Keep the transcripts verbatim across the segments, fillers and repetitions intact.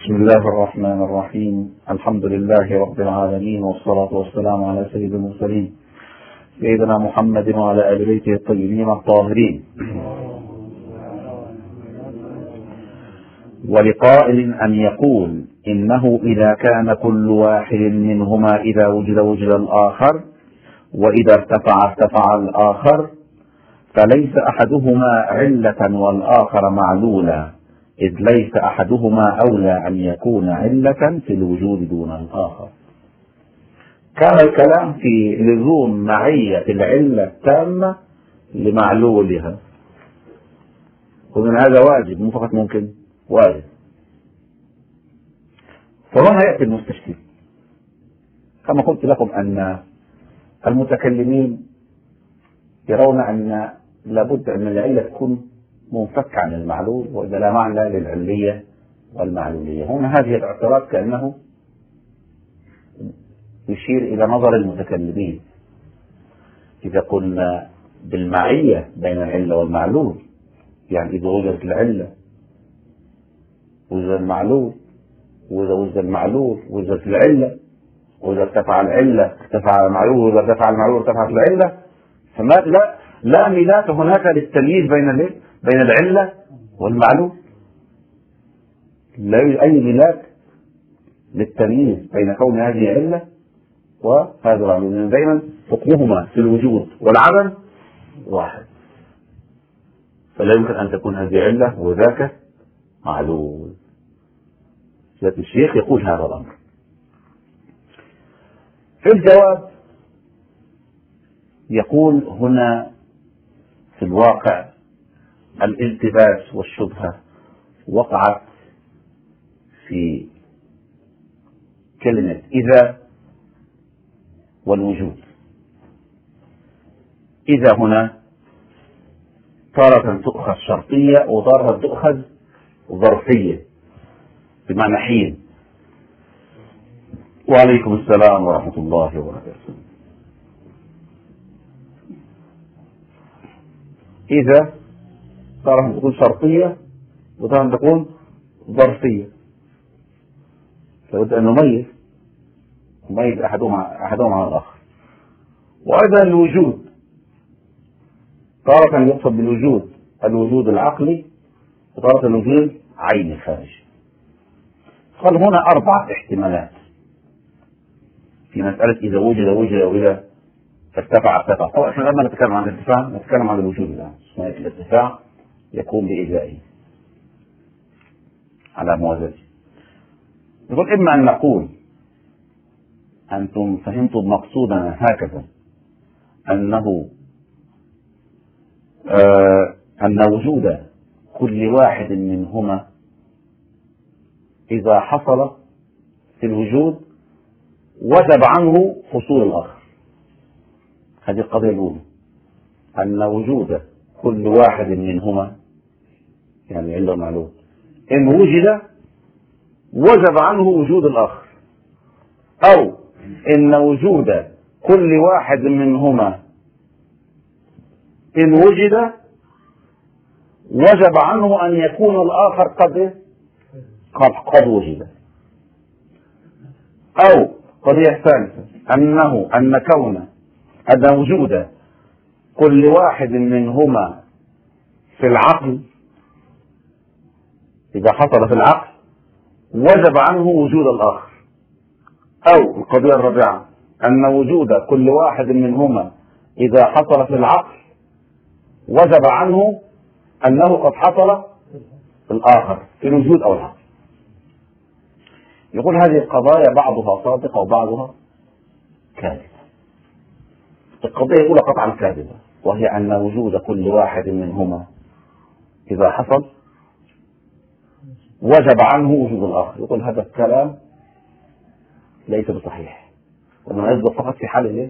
بسم الله الرحمن الرحيم. الحمد لله رب العالمين، والصلاة والسلام على سيد المرسلين سيدنا محمد وعلى آل بيته الطيبين الطاهرين. ولقائل أن يقول إنه إذا كان كل واحد منهما إذا وجد وجد الآخر، وإذا ارتفع ارتفع الآخر، فليس أحدهما علة والآخر معلولا، إذ ليس أحدهما أولى أن يكون علة في الوجود دون الآخر. كان الكلام في لزوم معية العلة التامة لمعلولها، ومن هذا واجب، مو فقط ممكن، واجب. فهنا يأتي المستشكل. كما قلت لكم أن المتكلمين يرون أن لابد أن العلة تكون منفك عن المعلول، وإذا لا معنى للعلية والمعلولية. هنا هذه الاعتراض كأنه يشير إلى نظر المتكلمين. إذا قلنا بالمعية بين العلة والمعلول، يعني إذا وجدت العلة وجد المعلول، وإذا وجد المعلول وجدت العلة، وإذا ارتفع العلة ارتفع المعلول، وإذا ارتفع المعلول ارتفعت العلة، فما لا لا ميلاد هناك للتمييز بين بين العلة والمعلول. لا يوجد أي ميلاد للتمييز بين كون هذه علة وهذا المعلول، دائما حكمهما في الوجود والعدم واحد، فلا يمكن أن تكون هذه علة وذاك معلول. ذات الشيخ يقول هذا الأمر. في الجواب يقول هنا في الواقع الالتباس والشبهة وقعت في كلمة إذا والوجود. إذا هنا تارة تؤخذ شرطية وتارة تؤخذ ظرفية بمعنى حين. وعليكم السلام ورحمة الله وبركاته. إذا تارة تكون شرطية وتارة تكون ظرفية، لابد أن نميز نميز أحدهما أحدهما عن الآخر. وأيضا الوجود تارة يقصد بالوجود الوجود العقلي، وتارة الوجود عيني خارجي. قال هنا أربعة احتمالات في مسألة إذا وجد وجد وإذا ارتفع ارتفع. طبعا احنا لما نتكلم عن الارتفاع نتكلم عن الوجود الآن. الارتفاع يكون بإجزائه على موازنته. يقول إما أن نقول أنتم فهمتم مقصودنا هكذا، أنه آه أن وجود كل واحد منهما إذا حصل في الوجود وجب عنه حصول الآخر. هذه القضية الأولى، أن وجود كل واحد منهما يعني علة معلوم إن وجد وجب عنه وجود الآخر، أو إن وجود كل واحد منهما إن وجد وجب عنه أن يكون الآخر قد قد, قد وجد. أو قضية ثالثة، أنه أن كون أن وجود كل واحد منهما في العقل إذا حصل في العقل وجب عنه وجود الآخر. أو القضية الرابعة، أن وجود كل واحد منهما إذا حصل في العقل وجب عنه أنه قد حصل في الآخر في الوجود أو العقل. يقول هذه القضايا بعضها صادقة وبعضها كاذبة. القضية الأولى قطعا كاذبة، وهي أن وجود كل واحد منهما إذا حصل وجب عنه وجود الآخر. يقول هذا الكلام ليس بصحيح، وما يصدق فقط في حال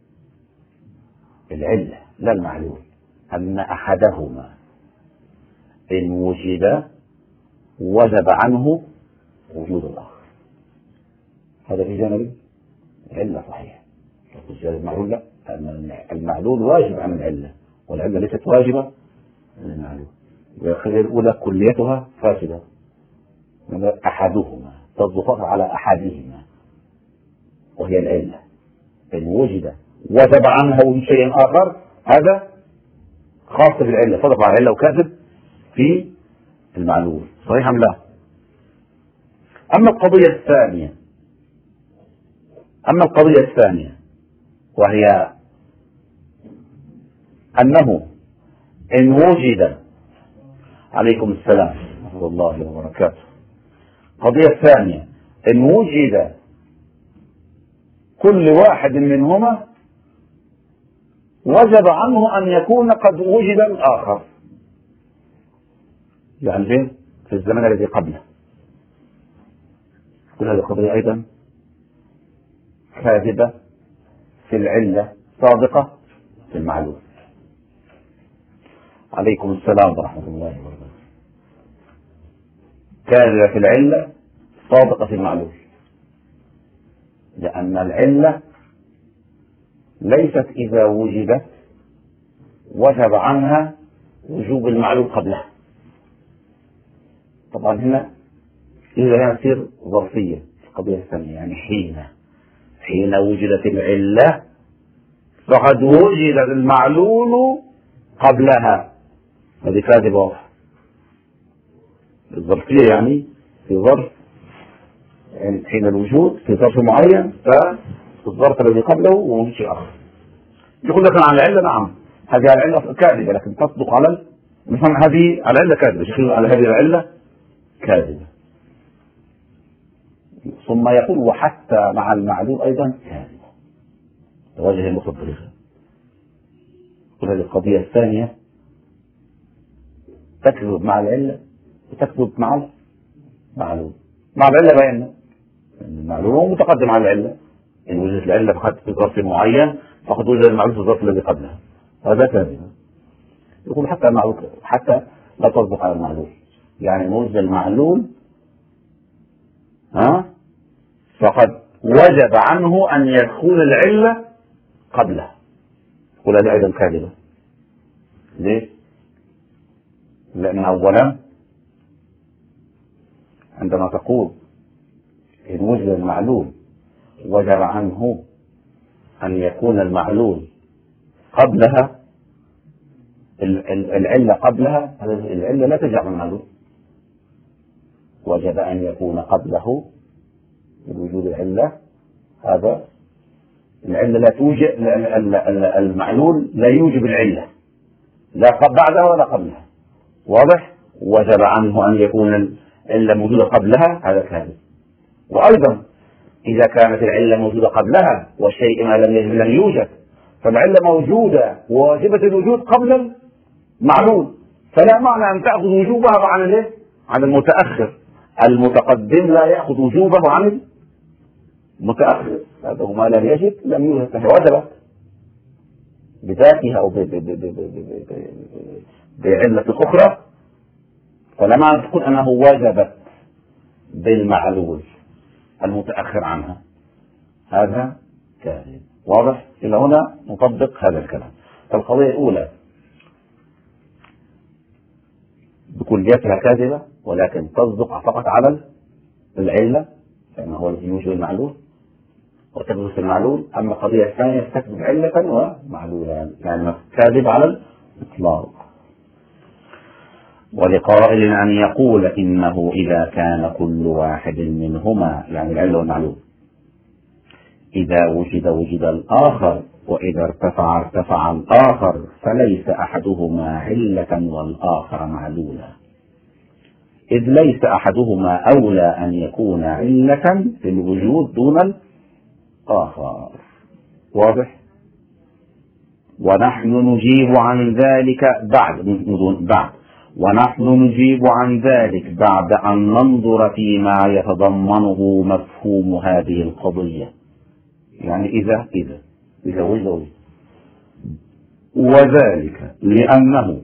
العلة لا المعلول، أن أحدهما إن وجد وجب عنه وجود الآخر. هذا في جانب العلة صحيح، في جانب المعلول لا، المعلول واجب عن العلة والعلة ليست واجبة عن المعلول. الخلية الأولى كليتها فاسدة أحدهما تصدق على أحدهما وهي العلة. إن وجد وجب عنه شيء آخر هذا خاص بالعلة، صدق على العلة وكاذب في المعلول. صحيح أم لا؟ أما القضية الثانية أما القضية الثانية وهي أنه إن وجد عليكم السلام ورحمة الله وبركاته. القضية الثانية إن وجد كل واحد منهما وجب عنه أن يكون قد وجد الآخر، يعني في الزمن الذي قبله. كل هذه القضية أيضا كاذبة في العلة صادقة في المعلوم. عليكم السلام ورحمة الله وبركاته. كاذبة في العلة صادقة في المعلوم، لأن العلة ليست إذا وجدت وجب عنها وجوب المعلوم قبلها. طبعا هنا إذا يصير ظرفية في القضية الثانية، يعني حين حين وجدت العلة فقد وجد المعلول قبلها. هذه كاذبة واضحة. الظرفية يعني في ظرف، يعني حين الوجود في ظرف معين فالظرف الذي قبله ووجود شيء آخر. يقول لك عن العلة نعم هذه العلة كاذبة، لكن تصدق على مثلا هذه العلة كاذبة، يقول على هذه العلة كاذبة. ثم يقول وحتى مع المعلول أيضا كاذبة. وجه المفضل كل هذه القضية الثانية تكذب مع العلة وتكذب مع المعلول. مع العلة بينا المعلول هو متقدم على العلة، إن وجدت العلة فقط في ظرف معين فقد وجد المعلول في الظرف الذي قبلها، هذا كاذب. يقول حتى المعلول حتى لا تصدق على المعلول، يعني وجد المعلول ها فقد وجب عنه أن يدخل العلة قبلها. يقول هذه أيضا كاذبة. ليه؟ لأن أولا عندما تقول إن وجد المعلول وجب عنه أن يكون المعلول قبلها، العلة قبلها، العلة لا تجعل المعلول، وجب أن يكون قبله وجود العلة. هذا العلة لا توجد، المعلول لا يوجب العلة لا بعدها ولا قبلها، واضح؟ وجب عنه أن يكون العلة موجودة قبلها، هذا كاذب. وأيضا إذا كانت العلة موجودة قبلها والشيء ما لم يجب لم يوجد، فالعلة موجودة وواجبة الوجود قبل المعلول، فلا معنى أن تأخذ وجوبها عن الايه؟ عن المتأخر. المتقدم لا يأخذ وجوبه عن المتأخر، هذا ما لم يجب لم يوجد، فوجبت بذاتها أو بعلة أخرى، فلا معنى تقول أنه وجبت بالمعلول المتأخر عنها، هذا كاذب. واضح؟ إلى هنا نطبق هذا الكلام. فالقضية الأولى بكليتها كاذبة، ولكن تصدق فقط على العلة لأنه هو الذي يوجب المعلول وتكذب في المعلول. أما القضية الثانية تكذب علة ومعلولا، يعني كاذب على الإطلاق. ولقائل أن يقول إنه إذا كان كل واحد منهما، يعني العلة والمعلول، إذا وجد وجد الآخر، وإذا ارتفع ارتفع الآخر، فليس أحدهما علة والآخر معلولا، إذ ليس أحدهما أولى أن يكون علة في الوجود دون الآخر. واضح؟ ونحن نجيب عن ذلك بعد بعد ونحن نجيب عن ذلك بعد أن ننظر فيما يتضمنه مفهوم هذه القضية. يعني إذا إذا إذا وجد، وذلك لأنه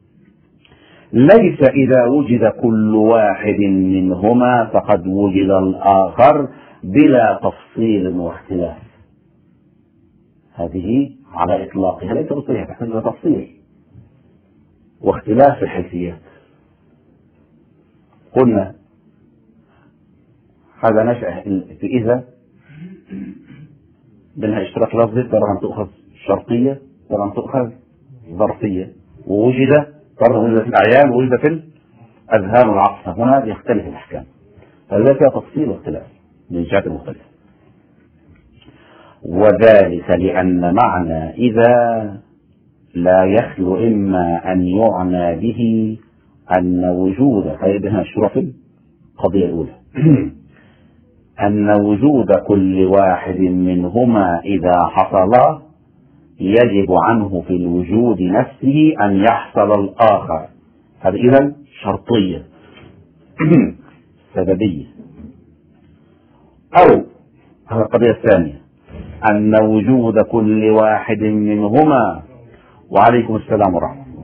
ليس إذا وجد كل واحد منهما فقد وجد الآخر بلا تفصيل واختلاف. هذه على إطلاقها ليس بصريحة، تحتاج إلى تفصيل واختلاف في الحيثيات. قلنا هذا نشأ في إذا بأنها اشتراك لفظي، ترى أن تؤخذ شرطية، ترى أن تؤخذ ظرفية، ووجد ترى وجد في الأعيان ووجد في الأذهان والعقل. هنا يختلف الأحكام، فهذا فيها تفصيل واختلاف من الجهات المختلفة. وذلك لأن معنى إذا لا يخلو إما أن يعنى به أن وجود فإذا الشروع في القضية الأولى أن وجود كل واحد منهما إذا حصل يجب عنه في الوجود نفسه أن يحصل الآخر. هذا إذن شرطية سببية. أو هذه القضية الثانية أن وجود كل واحد منهما، وعليكم السلام ورحمة الله،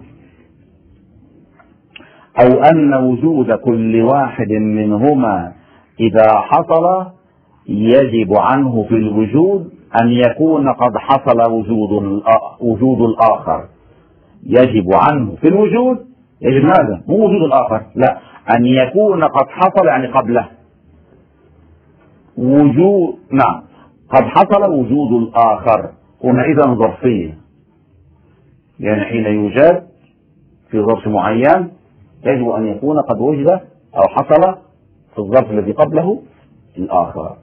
أو أن وجود كل واحد منهما إذا حصل يجب عنه في الوجود أن يكون قد حصل وجود وجود الآخر. يجب عنه في الوجود، يجب ماذا؟ مو وجود الآخر، لا، أن يكون قد حصل يعني قبله وجود، نعم، قد حصل وجود الآخر. هنا إذن ظرفية، يعني حين يوجد في ظرف معين يجب أن يكون قد وجد أو حصل في الظرف الذي قبله الآخر.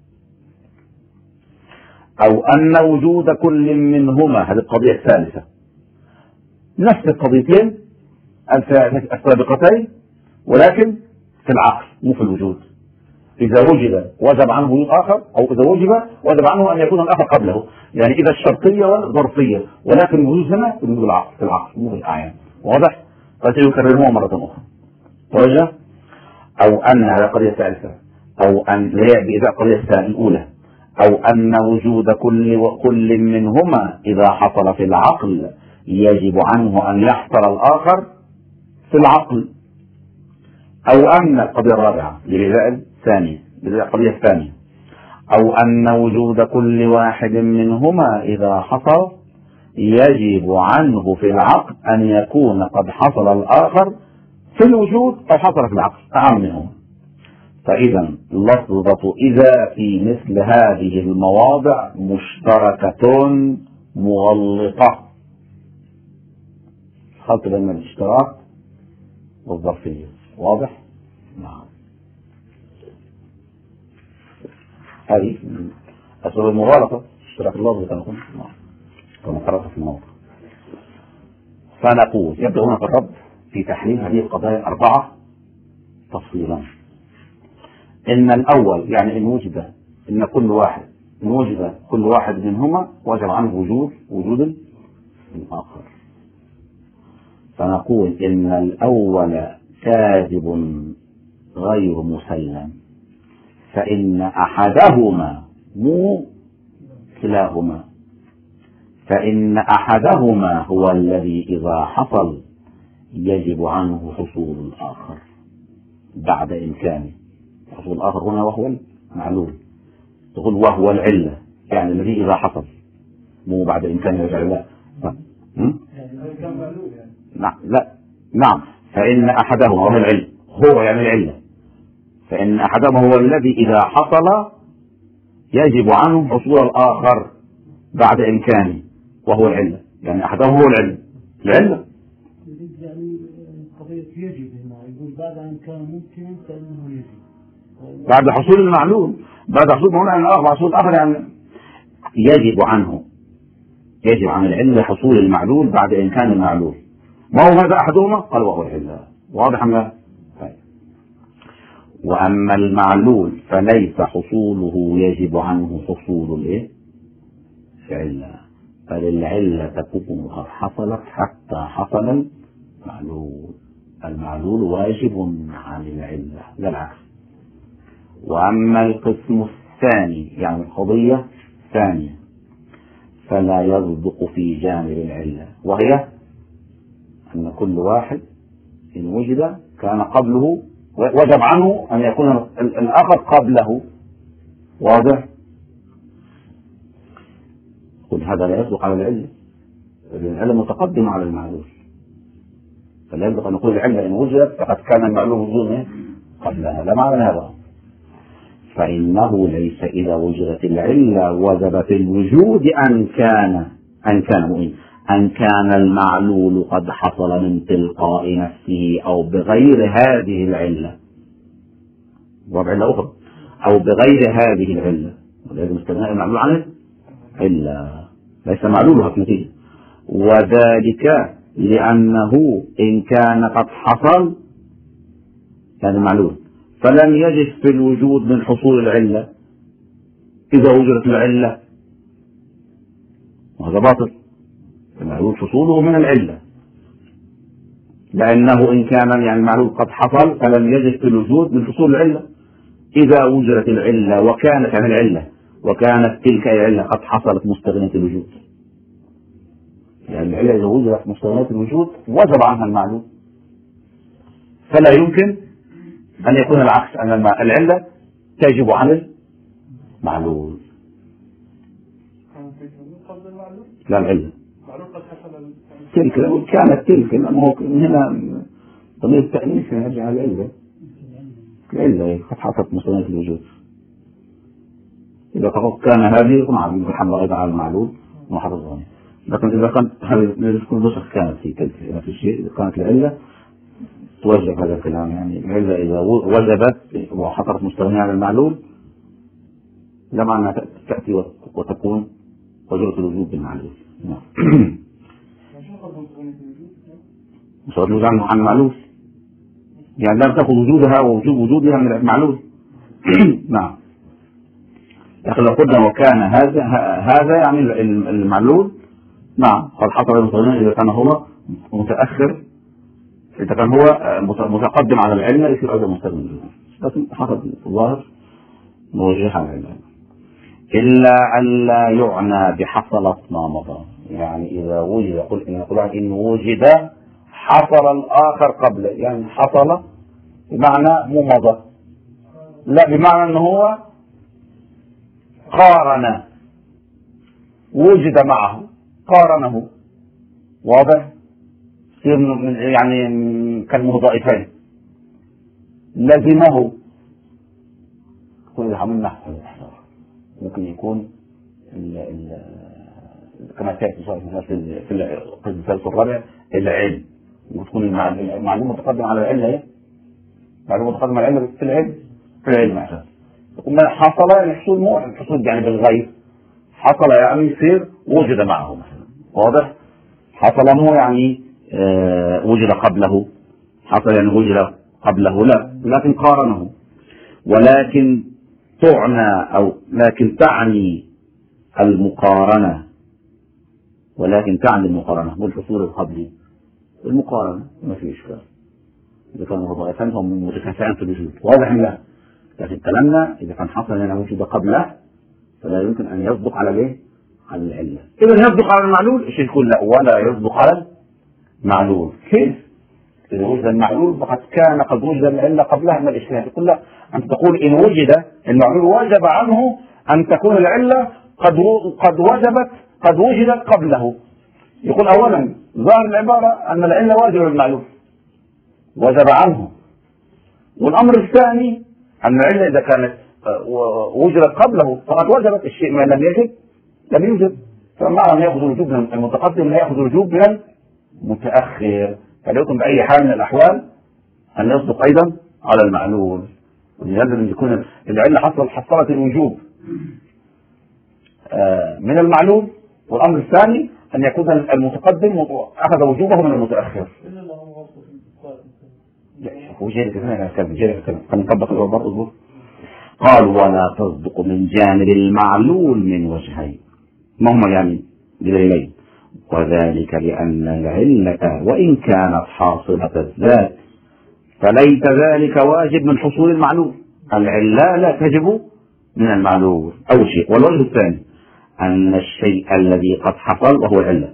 أو أن وجود كل منهما، هذه القضية الثالثة، نفس القضيتين السابقتين ولكن في العقل مو في الوجود. إذا وجد وجب عنه وجود آخر، أو إذا وجب وجب عنه أن يكون الآخر قبله، يعني إذا الشرطية والظرفية، ولكن وجود هنا في العقل في العقل مو في الأعيان. واضح؟ فسيكررها مرة أخرى. وجه أو أن هذه القضية الثالثة، أو أن بإذا القضية الثانية الأولى، أو أن وجود كل وكل منهما إذا حصل في العقل يجب عنه أن يحصل الآخر في العقل. أو أن القضية الرابعة للإذاء الثانية القضية الثانية أو أن وجود كل واحد منهما إذا حصل يجب عنه في العقل أن يكون قد حصل الآخر في الوجود أو حصل في العقل، أعم منهما. فإذا لفظة إذا في مثل هذه المواضع مشتركة مغلطة، خلط بين الاشتراك والظرفية. واضح؟ نعم. هذه أسباب المغالطة، اشتراك اللفظ كما قرأت في الموضوع. فنقول يبدأ هنا في الرد في تحليل هذه القضايا الأربعة تفصيلا. إن الأول يعني إن وجد إن كل واحد إن وجد كل واحد منهما وجب عنه وجود وجود الآخر. فنقول إن الأول كاذب غير مسلم، فإن أحدهما مو كلاهما، فإن أحدهما هو الذي إذا حصل يجب عنه حصول الآخر بعد إمكانه. حصول الآخر هنا وهو المعلول، تقول وهو العلة، يعني الذي إذا حصل مو بعد إمكانه يرجع لا. نعم لا نعم فإن أحدهما هو العلة، هو يعني العلة، فإن أحدهما هو الذي إذا حصل يجب عنه حصول الآخر بعد إمكانه وهو العلة، يعني أحدهما هو العلة العلة يعني قضية يجب هنا يقول بعد أن كان ممكن فإنه يجب بعد حصول المعلول، بعد حصول هنا الآخر حصول الآخر يعني يجب عنه، يجب عن العلة حصول المعلول بعد إمكان المعلول. ما هو هذا أحدهما؟ قال وهو العلة. واضح أم لا؟ وأما المعلول فليس حصوله يجب عنه حصول الإيه؟ العلة، فللعلة تكون قد حصلت حتى حصل المعلول. المعلول واجب عن العلة لا العكس. وأما القسم الثاني يعني القضية الثانية فلا يصدق في جانب العلة، وهي أن كل واحد إن وجد كان قبله وجب عنه أن يكون الآخر قبله. واضح؟ قل هذا لا يصدق على العلة، لأن العلة متقدمة على المعلول، فلا يصدق أن نقول العلة إن وجدت فقد كان المعلوم وجوده قبلها، لا معنى هذا. فإنه ليس إذا وجدت العلة وجب في الوجود أن كان أن كان أن كان المعلول قد حصل من تلقاء نفسه أو بغير هذه العلة، وبعلة أخرى، أو بغير هذه العلة، ولازم استثناء المعلول عنه إلا ليس معلولها في نتيجة، وذلك لأنه إن كان قد حصل كان المعلول فلم يجد في الوجود من حصول العلة إذا وجدت العلة، وهذا باطل، المعلول حصوله من العلة، لأنه إن كان يعني المعلول قد حصل فلم يجد في الوجود من حصول العلة، إذا وجدت العلة وكانت عن العلة وكانت تلك العلة قد حصلت مستغنية الوجود، يعني العلة إذا وجدت مستغنية الوجود وجب عنها المعلول، فلا يمكن أن يكون العكس، أن العلة تجب عن المعلول. لا العلة تلك كانت تلك هنا ضمير التأنيث يرجع على العلة، العلة قد حصلت مستغنية الوجود، إذا فقط كان هذه يكون عبد محمد أيضا على المعلول وحفظها، لكن إذا كانت هذه كل نسخ كانت في تلك في الشيء إذا كانت العلة توجب هذا الكلام، يعني العلة إذا وجبت وحصلت مستغنية على المعلول لما أنها تأتي وتكون وجبت الوجود بالمعلول. مستغنية الوجود عن المعلول يعني لم تأخذ وجودها ووجود وجودها من المعلول. نعم، لكن لو قلنا وكان هذا هذا يعني المعلول نعم قد حصل المستغني إذا كان هو متأخر، إذا كان هو متقدم على العلة يصير أيضا مستغني، لكن حصل الظاهر موجه على العلة، إلا ألا يعنى بحصلت ما مضى، يعني إذا وجد يقول إن يقول إن وجد حصل الآخر قبل، يعني حصل بمعنى مو مضى، لا بمعنى أنه هو قارن، وجد معه قارنه، واضح؟ يعني كالمضائفين لزمه، كل عملنا ممكن يكون ال ال كما سيأتي في الثالث الرابع العلم، وتكون المعلومة متقدمة على العلة، معلومة متقدمة على العلة في العلم في العلم عشان وما حصل الحصول مو الحصول يعني بالغير، حصل يعني يصير وجد معه مثلا، واضح؟ حصل مو يعني آه وجد قبله، حصل يعني وجد قبله لا، لكن قارنه، ولكن تعنى أو لكن تعني المقارنة، ولكن تعني المقارنة بالحصول القبلي، المقارنة ما في إشكال، إذا كانوا مضاعفين هم متكافئين في الوجود، واضح لا، لكن كلامنا إذا كان حصل هنا وجود قبله فلا يمكن أن يصدق على الايه؟ على العلة. إذا يصدق على المعلول الشيء يقول لا، ولا يصدق على المعلول. كيف؟ إذا وجد المعلول فقد كان قد وجد العلة قبلها من الإشكال، يقول لا، أنت تقول إن وجد المعلول وجب عنه أن تكون العلة قد قد وجبت قد وجدت قبله. يقول أولا ظاهر العبارة أن العلة واجب المعلول وجب عنه، والأمر الثاني أن العلة إذا كانت وجدت قبله فقد وجبت، الشيء ما لم يجب لم يوجد، فمعنى أن يأخذ الوجوب من المتقدم لا يأخذ الوجوب من المتأخر، فلا يكون بأي حال من الأحوال أن يصدق أيضا على المعلول، ولهذا يكون العلة حصل حصلت الوجوب من المعلول، والأمر الثاني أن يكون المتقدم أخذ وجوبه من المتأخر. قال ولا تصدق من جانب المعلول من وجهين، ما هما يعني دليلين، وذلك لأن العلة وإن كانت حاصلة الذات فليس ذلك واجب من حصول المعلول، العلة لا تجب من المعلول أول شيء، والوجه الثاني أن الشيء الذي قد حصل وهو العلة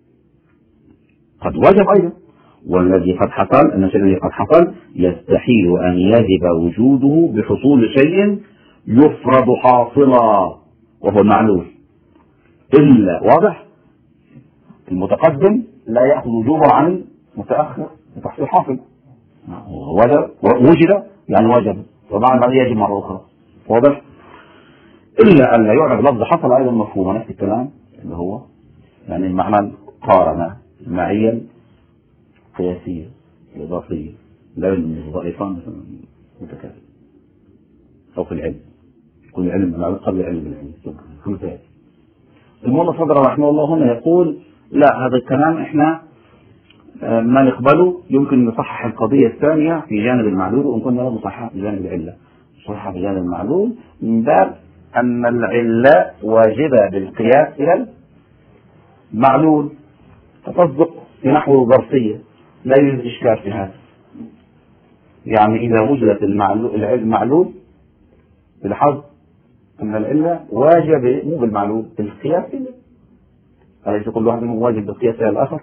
قد وجب أيضا، والذي قد حصل أن الشيء الذي قد حصل يستحيل أن يجب وجوده بحصول شيء يفرض حاصلا وهو المعلول، إلا واضح المتقدم لا يأخذ وجوبه عن المتأخر لتحصيل حاصل، وجد وجد يعني وجب، ومعنى يجب مرة أخرى واضح؟ إلا أن لا يعرف لفظ حصل أيضا مفهومه نفس الكلام اللي هو يعني المعنى قارنة المعية القياسية الإضافية لا الضعيفان متكافئ أو في العلم كل علم لا قبل علم العلم. المولى صدر رحمه الله هنا يقول لا هذا الكلام احنا ما نقبله، يمكن نصحح القضية الثانية في جانب المعلول وإن كنا نصحح في جانب العلة. صحح في جانب المعلول من باب أن العلة واجبة بالقياس إلى المعلول تصدق في نحو الظرفية لا يوجد إشكال في هذا. يعني إذا وجدت المعلول المعلول بالحظ أن العلة واجبة مو بالمعلول بالقياس أليس كل واحد منهم واجب بالقياس إلى الآخر؟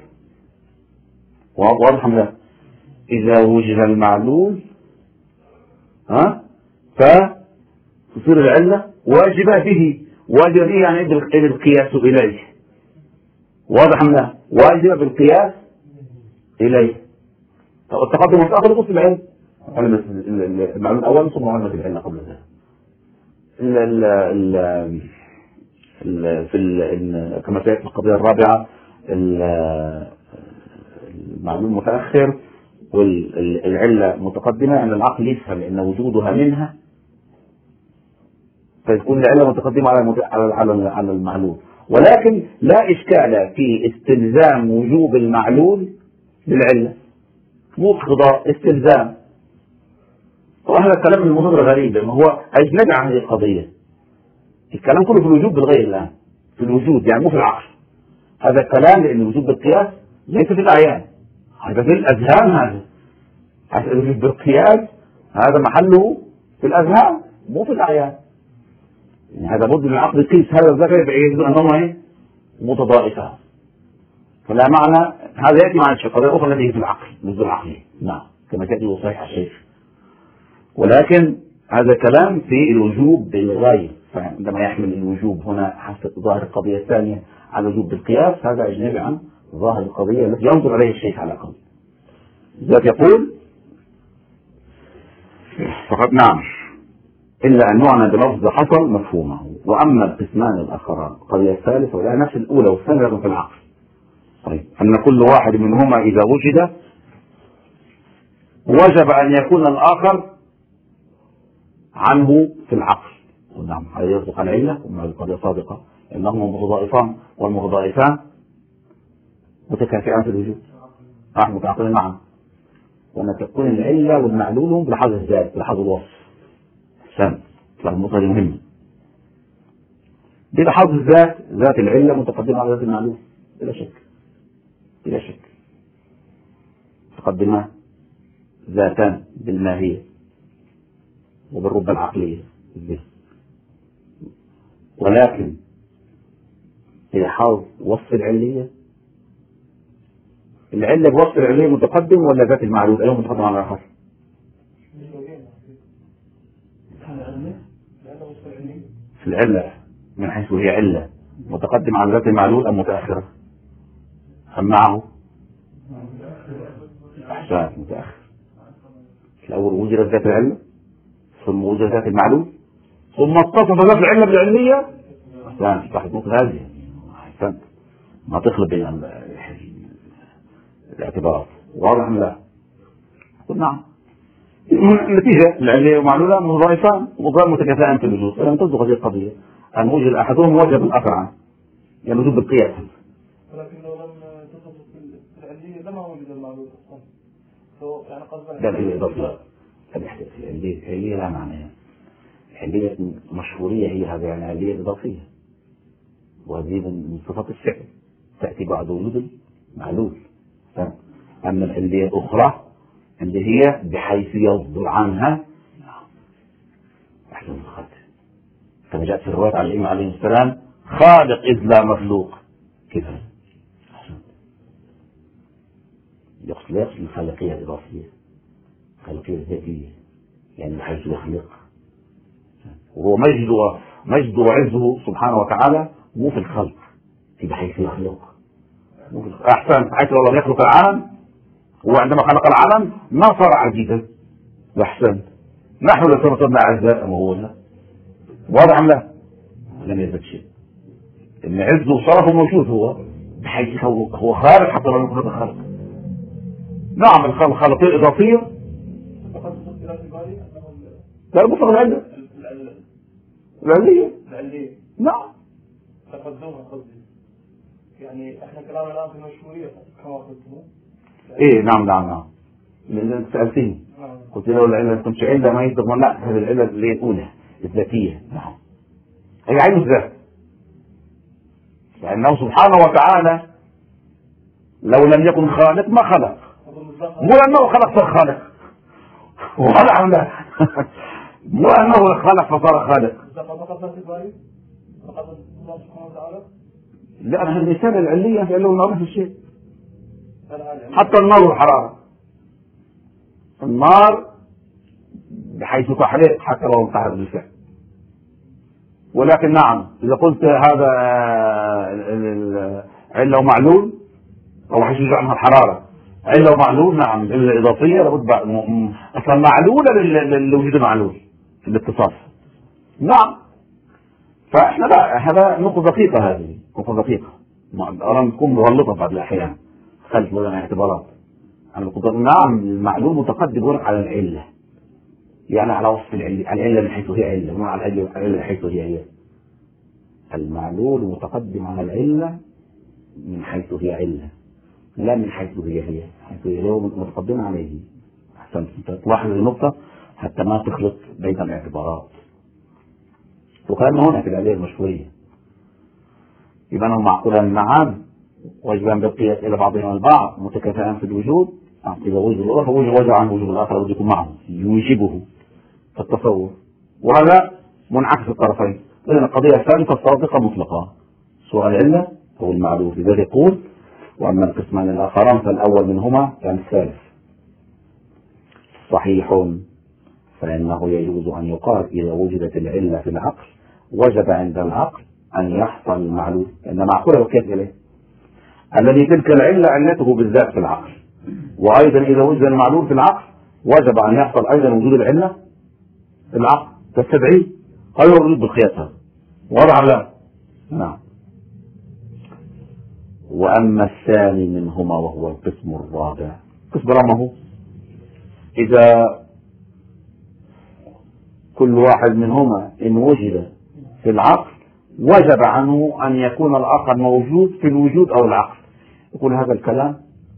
واضح لا؟ إذا وجد المعلول ها فتصير العلة واجبة به، واجبة به يعني بالقياس إليه. واضح لا؟ واجبة بالقياس إليه. التقدم والتأخر يقص العلم المعلول الأول ثم علمة العلة قبل ذلك. ال ال ال في ال كما سيأتي القضية الرابعة المعلول متأخر والعلة متقدمة أن العقل يفهم أن وجودها منها فيكون العلة متقدمة على على على المعلول، ولكن لا إشكال في استلزام وجوب المعلول بالعلة مو اقتضاء استلزام. وهذا الكلام المصدر غريب لأنه هو أجنبي عن هذه القضية. الكلام كله في الوجود بالغير الآن في الوجود يعني مو في العقل. هذا الكلام لأن الوجود بالقياس ليس في الأعيان، هذا في الأذهان. هذا هذا الوجود بالقياس هذا محله في الأذهان مو في الأعيان. يعني هذا بد من العقل يقيس هذا الذكر بعيد أنهما متضائفان، فلا معنى هذا يأتي مع القضية الأخرى التي هي في العقل الوجود العقلي نعم كما تأتي صحيح الشيخ. ولكن هذا كلام في الوجوب بالغير، فعندما يحمل الوجوب هنا حسب ظاهر القضية الثانية على الوجوب بالقياس هذا أجنبي عن ظاهر القضية التي ينظر عليه الشيخ على الأقل. ذلك يقول فقط نعم إلا أن يعنى بلفظ حصل مفهومه. وأما القسمان الآخران القضية الثالثة ولا نفس الأولى والثانية في العقل. طيب أن كل واحد منهما إذا وجد وجب أن يكون الآخر عنه في العقل. نعم هذا يصدق على العلة وما القضية صادقة إنهما متضائفان والمتضائفان متكافئان في الوجود نحن متعاقلين معا، وأن تكون العلة والمعلول بلحظ الذات بلحظ الوصف سام النقطة دي مهمة. دي لحظ الذات ذات العلة متقدمة على ذات المعلول بلا شك بلا شك متقدمة ذاتان بالماهية وبالربة العقلية بالذهن، ولكن في حال وصف العلية العلة بوصف العلية متقدم ولا ذات المعلول أيهم متقدم على الآخر؟ في العلة من حيث هي علة متقدم على ذات المعلول أم متأخرة؟ أم معه؟ أحسن متأخر. الأول وجدت ذات العلة ثم وجدت ذات المعلول ثم اتصف ذات العلة بالعلمية. أحسن تحدث هذه أحسن ما تخلط بين الاعتبارات. واضح أم لا؟ قل نعم. النتيجة العلية ومعلولة متضائفان وغير متكافئان في الوجود، فلم تصدق هذه القضية أن وجد أحدهم وجب الآخر عنه يعني وجود بالقياس. ولكن لو لم تصدق في العلية لما وجد المعلول يعني قصدنا لا العلية إضافية. العلية لا معنى العلية مشهورية هي هذا يعني علية إضافية وهذه من صفات الفعل تأتي بعد وجود المعلول. أما العلية الأخرى اللي هي بحيث يصدر عنها أحسن الخلق كما جاءت في الرواية عن الإمام عليه السلام خالق إذ لا مخلوق كذا يقصد لا يقصد الخالقية الإضافية الخالقية الذاتية يعني بحيث يخلق، وهو مجد مجد وعزه سبحانه وتعالى مو في الخلق في بحيث يخلق مو في الخلق. أحسن حيث الله يخلق العالم وعندما خلق العالم ما صار عزيزا. واحسن نحن لسنا صرنا اعزاء وهو لا واضح أم لا؟ لم يثبت شيء. إن عزه وشرفه موجود هو بحيث هو هو خارق حتى لو يكون خارق. نعم الخلقية إضافية. لا المطلق العلة العلية العلية نعم تقدمها قصدي يعني احنا كلامنا الآن في المشهورية كما قلتم. ايه نعم نعم نعم لأن سألتني قلت له العلة ما تكونش علة ما يضمن لا هذه العلة اللي هي الأولى الذاتية. نعم هي عين الذات لأنه سبحانه وتعالى لو لم يكن خالق ما خلق مو أنه خلق صار خالق وخلق لا مو أنه خلق فصار خالق. لا هذه الرسالة العلية قال له نعرف الشيء حتى النار والحرارة. النار بحيث تحرق حتى لو انتهت بالفعل. ولكن نعم إذا قلت هذا علة ومعلول أو حيث عنها الحرارة علة ومعلول نعم الإضافية لابد أصلا معلولة للوجود معلول في الاتصاف. نعم فإحنا لا هذا نقطة دقيقة هذه نقطة دقيقة أرى تكون مغلطة بعض الأحيان خلف لنا اعتبارات. نعم المعلول متقدم على العلة يعني على وصف العلة العلة من حيث هي علة مو على العلة من حيث هي هي. المعلول متقدم على العلة من حيث هي علة لا من حيث هي هي حيث هي هو متقدم عليه. أحسنت تلاحظ النقطة حتى ما تخلط بين الاعتبارات. وكان هنا في العلية المشهورية يبقى معقولا نعم واجبا بالقياس إلى بعضهما البعض متكافئان في الوجود. إذا وجد الأول فوجب وجب عن وجود الآخر وجد يكون معه يوجبه في التصور وهذا منعكس الطرفين. إذن القضية الثالثة الصادقة مطلقة سواء العلة أو المعلول. لذلك يقول وأما القسمان الآخران فالأول منهما كان الثالث صحيح فإنه يجوز أن يقال إذا وجدت العلة في العقل وجب عند العقل أن يحصل المعلول لأن معقولة وكيف إليه الذي تلك العلة علته بالذات في العقل. وأيضا إذا وجد المعلول في العقل وجب أن يحصل أيضا وجود العلة في العقل تستدعيه هذا الوجود بالقياس هذا وضع لا. نعم. وأما الثاني منهما وهو القسم الرابع قسم رمه إذا كل واحد منهما إن وجد في العقل وجب عنه أن يكون الآخر موجود في الوجود أو العقل. يقول هذا الكلام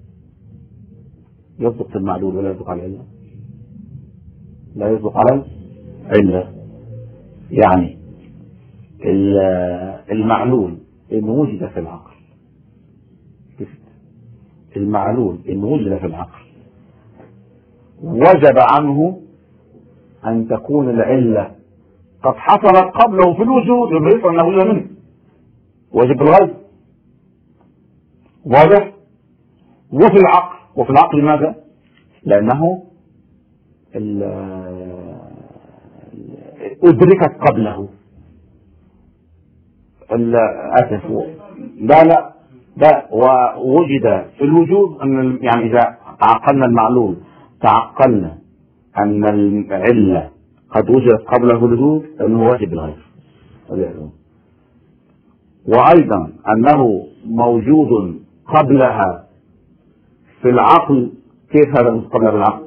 يصدق في المعلول ولا يصدق على العلة لا يصدق على العلة. يعني المعلول إن وجد في العقل المعلول إن وجد في العقل وجب عنه أن تكون العلة قد حصلت قبله في الوجود يبقى أنه وجد منه وجب الغيب واضح. وفي العقل وفي العقل ماذا؟ لأنه أدركت قبله أسف لا لا لا ووجد في الوجود أن يعني إذا تعقلنا المعلول تعقلنا أن العلة قد وجدت قبله في الوجود أنه واجب الغير. وأيضا أنه موجود قبلها في العقل. كيف هذا قبلها في العقل؟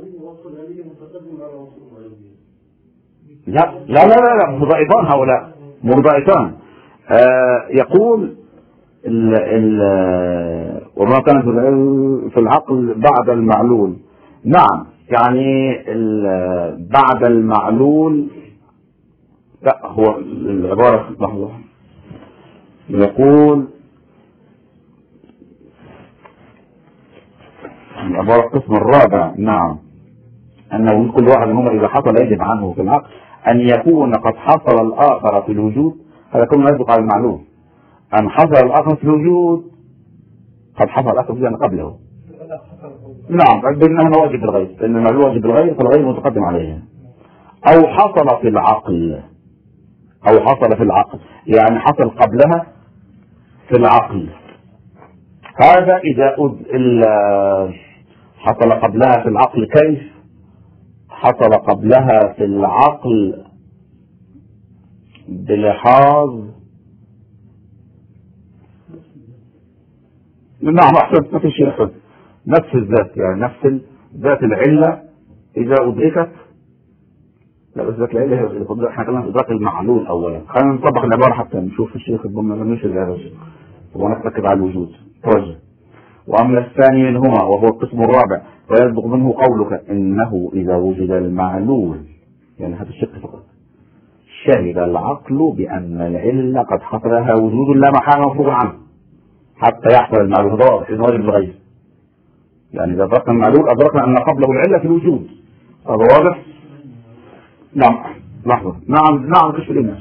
لا لا لا لا مرضائتان هؤلاء مرضائتان. آه يقول ال ال وما كان في العقل بعد المعلول. نعم يعني بعد المعلول لا هو العبارة لحظة يقول العبارة القسم الرابع نعم أنه كل واحد منهما إذا حصل يجب عنه في العقل أن يكون قد حصل الآخر في الوجود. هذا كله يصدق على المعلوم أن حصل الآخر في الوجود قد حصل الآخر في الوجود قبله. نعم بأنه واجب الغيب لأن المعلوم واجب الغيب فالغيب متقدم عليه. أو حصل في العقل أو حصل في العقل يعني حصل قبلها في العقل. هذا إذا حصل قبلها في العقل كيف؟ حصل قبلها في العقل بلحاظ نعم أحسن ما في شيء أحسن نفس الذات، يعني نفس ذات العلة إذا أدركت. لا بس ذات العلة احنا كنا إدراك المعلول أولا. خلينا نطبق العبارة حتى نشوف الشيخ الضمن لم يشر العبارة ونتأكد على الوجود. توجه. وأما الثاني منهما وهو القسم الرابع ويسبق منه قولك إنه إذا وجد المعلول، يعني هذا الشق فقط، شهد العقل بأن العلة قد حصل لها وجود لا محالة مفروغ عنه حتى يحصل المعلول. هذا واضح إنه واجب الغيب، يعني إذا أدركنا المعلول أدركنا أن قبله العلة في الوجود. هذا واضح؟ نعم. لحظة. نعم نعم كشف الإمام.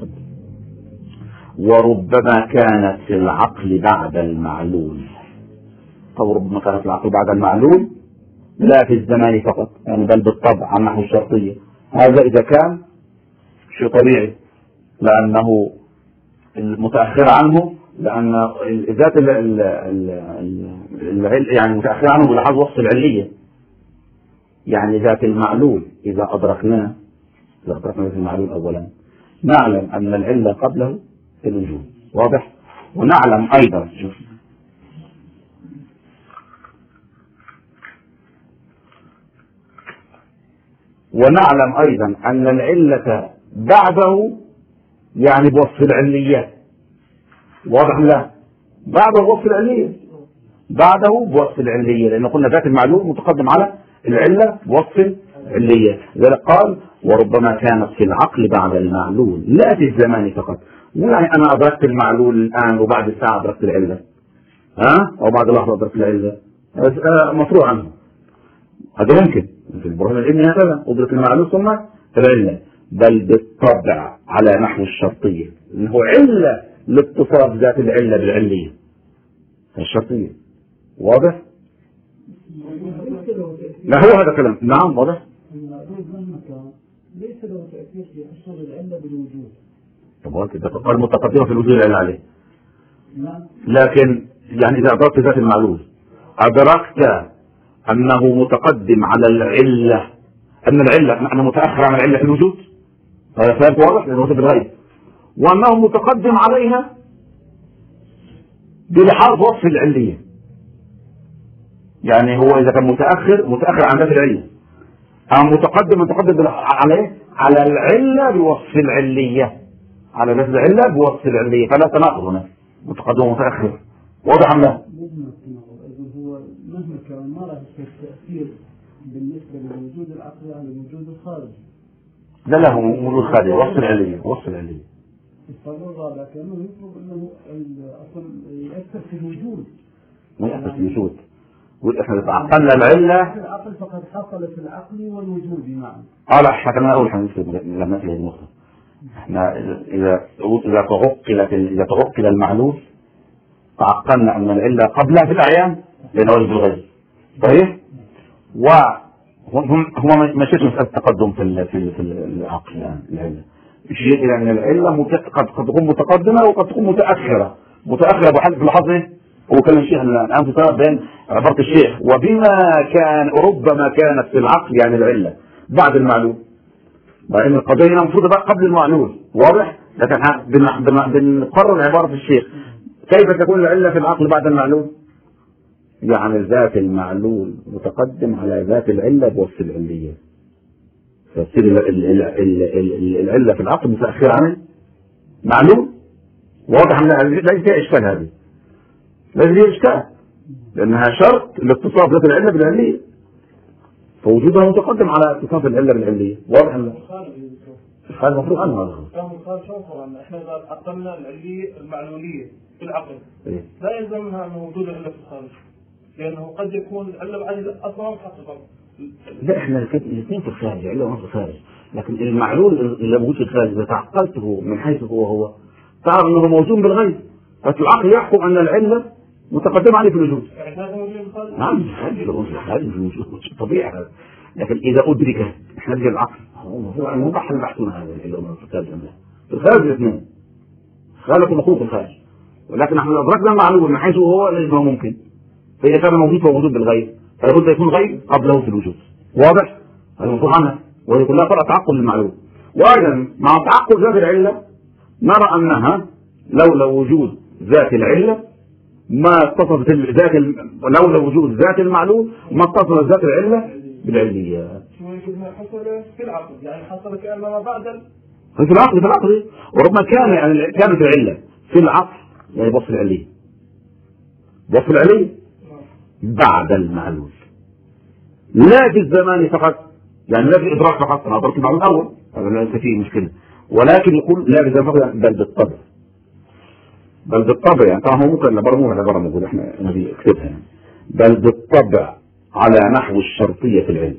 وربما كانت في العقل بعد المعلول. أو ربما كانت العقل بعد المعلول لا في الزمان فقط، يعني بل بالطبع عن نحو الشرطية. هذا إذا كان شيء طبيعي، لأنه المتأخر عنه، لأن ذات العلة يعني متأخر عنه بلحاظ وصف العلية، يعني ذات المعلول إذا أدركناه إذا أدركنا في المعلول أولا نعلم أن العلة قبله في الوجود. واضح؟ ونعلم أيضا شوف ونعلم أيضا أن العلة بعده يعني بوصف العليات. واضح لا؟ بعده بوصف العلية، بعده بوصف العلية، لأنه قلنا ذات المعلوم متقدم على العلة بوصف العلية. لذلك قال وربما كانت في العقل بعد المعلول لا في الزمان فقط. يعني أنا أدركت المعلول الآن وبعد ساعة أدركت العلة، ها؟ أو بعد لحظة أدركت العلة، مفروغ عنه. هذا ممكن في البرهان العلمي هكذا أدرك المعلول ثم العلة، بل بالطبع على نحو الشرطية، إنه علة لاتصاف ذات العلة بالعلية الشرطية. واضح؟ لا هو هذا كلام. نعم واضح؟ ليس له تأثير في حصول العلة بالوجود. طبعا كده قال متقدمة في الوجود العلة عليه. لكن يعني إذا أدركت ذات المعلول أدركت أنه متقدم على العلة، أن العلة أنه متأخر عن العلة في الوجود، هذا فهمت واضح لأنه في الغيب، وأنه متقدم عليها بلحاظ وصف العلية. يعني هو إذا كان متأخر متأخر عن ذات العلة، أو متقدم متقدم عليه على العلة بوصف العلية، على ذات العلة بوصف العلية، فلا تناقض هنا متقدم ومتأخر. واضح أم لا؟ هو مهما كان ما له تأثير بالنسبة للوجود العقلي على الوجود الخارجي. لا لا هو وجود خارجي، وصف العلية وصف العلية. القانون الرابع كانه يطلب أنه أصلا يأثر في الوجود. ما يأثر في الوجود. وإحنا تعقلنا العلة في العقل فقد حصل في العقل والوجود معا. اه لا احنا كنا أول حديث لما في النقطة. احنا إذا إذا تعقلت إذا تعقل المعلول تعقلنا أن العلة قبلها في الأعيان لأنه وجد الغيب. صحيح؟ وهم هم مشيت مسألة تقدم في في في العقل يعني العلة. شيء يعني العلة قد قد تكون متقدمة وقد تكون متأخرة. متأخرة بحال في اللحظة هو كلام الشيخ الآن في فرق بين عبارة الشيخ وبما كان ربما كانت في العقل يعني العلة بعد المعلوم. لأن القضية هنا المفروض بقى قبل المعلول. واضح؟ لكن بنقرر عبارة الشيخ كيف تكون العلة في العقل بعد المعلول؟ يعني ذات المعلول متقدم على ذات العلة بوصف العلية، فتصير العلة في العقل متأخرة عن المعلول. واضح أن ليس فيها إشكال، هذه ليس فيها إشكال لأنها شرط لاتصاف ذات العلة بالعلية، فوجودها متقدم على اتصاف العلة بالعلية. واضح أن هذا المفروض عنه هذا قال شوفوا أن إحنا إذا أقمنا العلية المعلولية في العقل إيه؟ لا يلزمها أن وجود العلة في الخارج، لأنه قد يكون العلة بعد أصلا محققة. لا إحنا الاثنين في الخارج، علة ونص الخارج، لكن المعلول اللي موجود في الخارج إذا تعقلته من حيث هو هو تعرف أنه موجود بالغيب، فالعقل يحكم أن العلة متقدمة عليه في الوجود. نعم الخارج في الوجود طبيعي هذا، لكن إذا أدرك إحنا نجي العقل هو المباح البحثون هذا اللي هو في الخارج في الخارج الاثنين خالق المخلوق في الخارج، ولكن نحن أدركنا المعلوم من حيث هو ليس هو ممكن، فإذا كان موجود فهو موجود بالغيب فلابد يكون غيب قبله في الوجود. واضح؟ هذا المفروض عنها ويكون لها فرق تعقل للمعلوم. وأيضا مع تعقل ذات العلة نرى أنها لولا وجود ذات العلة ما اتصفت ذات لولا وجود ذات المعلول ما اتصلت ذات العلة بالعلية. شو يقول حصل في العقل، يعني حصل كأنما بعد في العقل في العقل وربما كان يعني كانت العلة في العقل يعني بص العلية بص العلية بعد المعلول لا في الزمان فقط، يعني لا في الإدراك فقط، أنا أدرك المعلول الأول هذا ليس فيه مشكلة، ولكن يقول لا في الزمان فقط بل بالطبع بل بالطبع يعني طبعا ممكن لبرموها لبرموها نقول احنا نبي اكتبها يعني بل بالطبع على نحو الشرطية في العلم.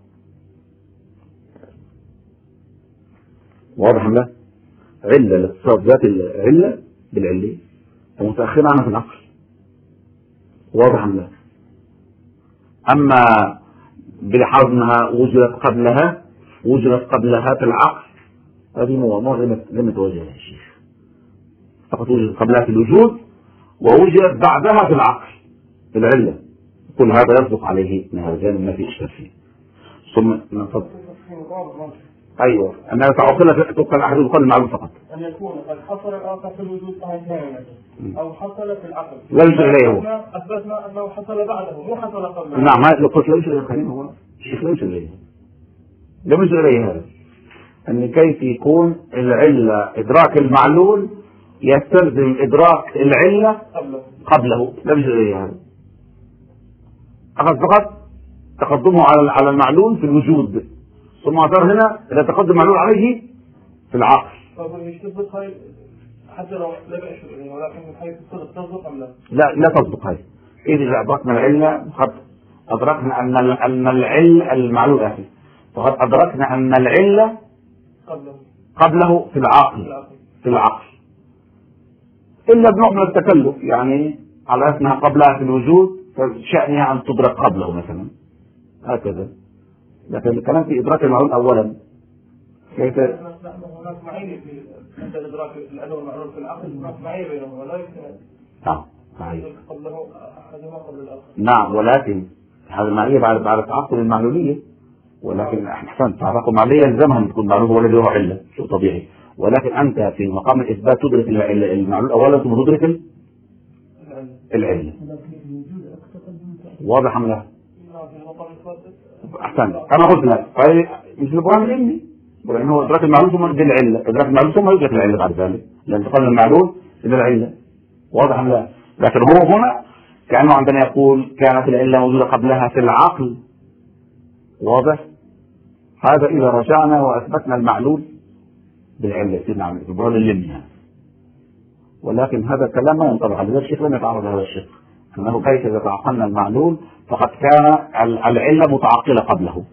واضح لا؟ علة الاتصال ذات العلة بالعلية ومتأخرة عنها في العقل. واضح لا؟ أما بلحاظ أنها وجدت قبلها وجدت قبلها في العقل هذه موضوع لم يتوجه يا شيخ، فقط وجدت قبلها في الوجود ووجدت بعدها في العقل في العلة. كل هذا يصدق عليه من هذا الجانب ما في إشكال فيه. ثم نفضل أيوه أنها تعقل تقل أحد يقل المعلوم فقط أن يكون قد حصل الآخر في الوجود أو حصل في العقل لا يوجد إليه هو أثبتنا أنه حصل بعده مو حصل قبله. نعم ما قلت لا يوجد إليه هو الشيخ لا يوجد إليه لا يوجد إليه هذا أن كيف يكون العلة إدراك المعلول يستلزم إدراك العلة قبله قبله لا يوجد إليه هذا. أخذ فقط تقدمه على على المعلول في الوجود ثم أثر هنا إذا تقدم المعلول عليه في العقل. طب يشتبط هاي حتى لو لا بأشر إليه ولكن من حيث الصدق تصدق أم لا؟ لا لا تصدق هاي. إذا أدركنا العلة قد أدركنا أن أن العلة المعلول آخر فقد أدركنا أن العلة قبله قبله في العقل في العقل إلا بنوع من التكلف يعني على أنها قبلها في الوجود فشأنها أن تدرك قبله مثلا هكذا. لكن الكلام في إدراك المعلول أولا كيف هناك معينة في عند الإدراك العلو والمعلول في العقل هناك معينة بينهم ولا يمكن نعم صحيح قبله أحدهما قبل الآخر. نعم ولكن هذا المعية بعد بعد تعقل المعلولية ولكن احسنت تعقل المعلولية يلزمها أن تكون معلوم هو الذي هو علة شيء طبيعي ولكن أنت في مقام الإثبات تدرك المعلول أولا ثم تدرك العلة. واضح أم لا؟ أحسن أنا قلت لك مثل البرهان العلمي لأنه إدراك المعلوم ثم بالعلة إدراك المعلوم ثم يدرك العلة بعد ذلك لأن تقل المعلوم إلى العلة. واضح أم لا؟ لكن هو هنا كأنه عندنا يقول كانت العلة موجودة قبلها في العقل. واضح؟ هذا إذا رجعنا وأثبتنا المعلول بالعلة سيدنا في البرهان العلمي ولكن هذا الكلام ما ينطبق على ذلك الشيخ لم يتعرض لهذا الشيء أنه كيف إذا تعقلنا المعلول فقد كان العلة متعقلة قبله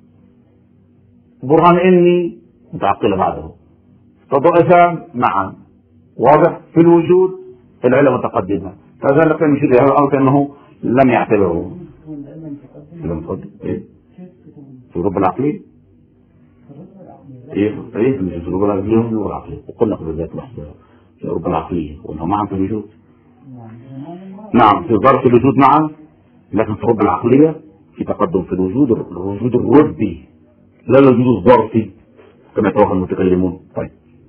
برهان إني متعقلة بعده تضعفان معا. واضح في الوجود العلة متقدمة فذلك يمشي هذا الأمر كأنه لم يعتبره في الرب العقلي إيه إيه في الرب العقلي وقلنا قبل ذلك لحظة في الرب العقلية وأنه معا في الوجود. نعم في ظرف الوجود معا لكن في الرب العقلية في تقدم في الوجود الوجود الربي لا الوجود الظرفي كما يتوهم المتكلمون. طيب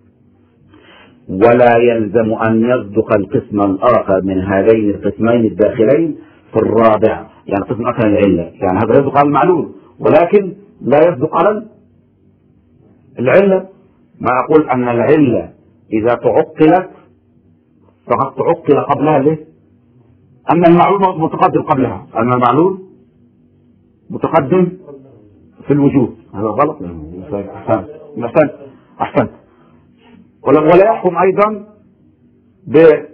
ولا يلزم أن يصدق القسم الآخر من هذين القسمين الداخلين في الرابع يعني القسم الآخر العلة يعني هذا يصدق على المعلول ولكن لا يصدق على العلة. ما أقول أن العلة إذا تعقلت فقد تعقل قبلها ليه؟ أن المعلول متقدم قبلها أن المعلول متقدم في الوجود هذا غلط. أحسنت أحسنت أحسنت ولا يحكم أيضا بال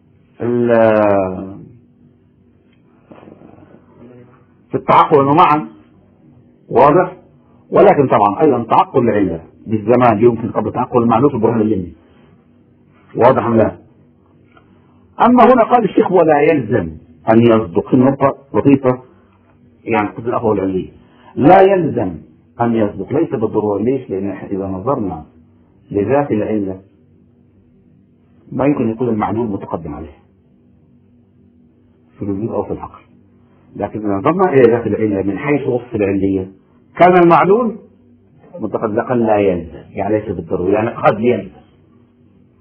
في التعقل أنه معا. واضح ولكن طبعا أيضا تعقل العلة بالزمان يمكن قبل تعقل المعلول في البرهان العلمي. واضح أم لا؟ أما هنا قال الشيخ ولا يلزم أن يصدق النقطة لطيفة يعني قد الأخوة العلية لا يلزم أن يصدق ليس بالضرورة. ليش؟ لأن إذا نظرنا لذات العلة ما يمكن يكون المعلول متقدم عليه في الوجود أو في العقل لكن إذا نظرنا إلى ذات العلة من حيث وصف العلية كان المعلول متقدم لا يلزم يعني ليس بالضرورة يعني قد يلزم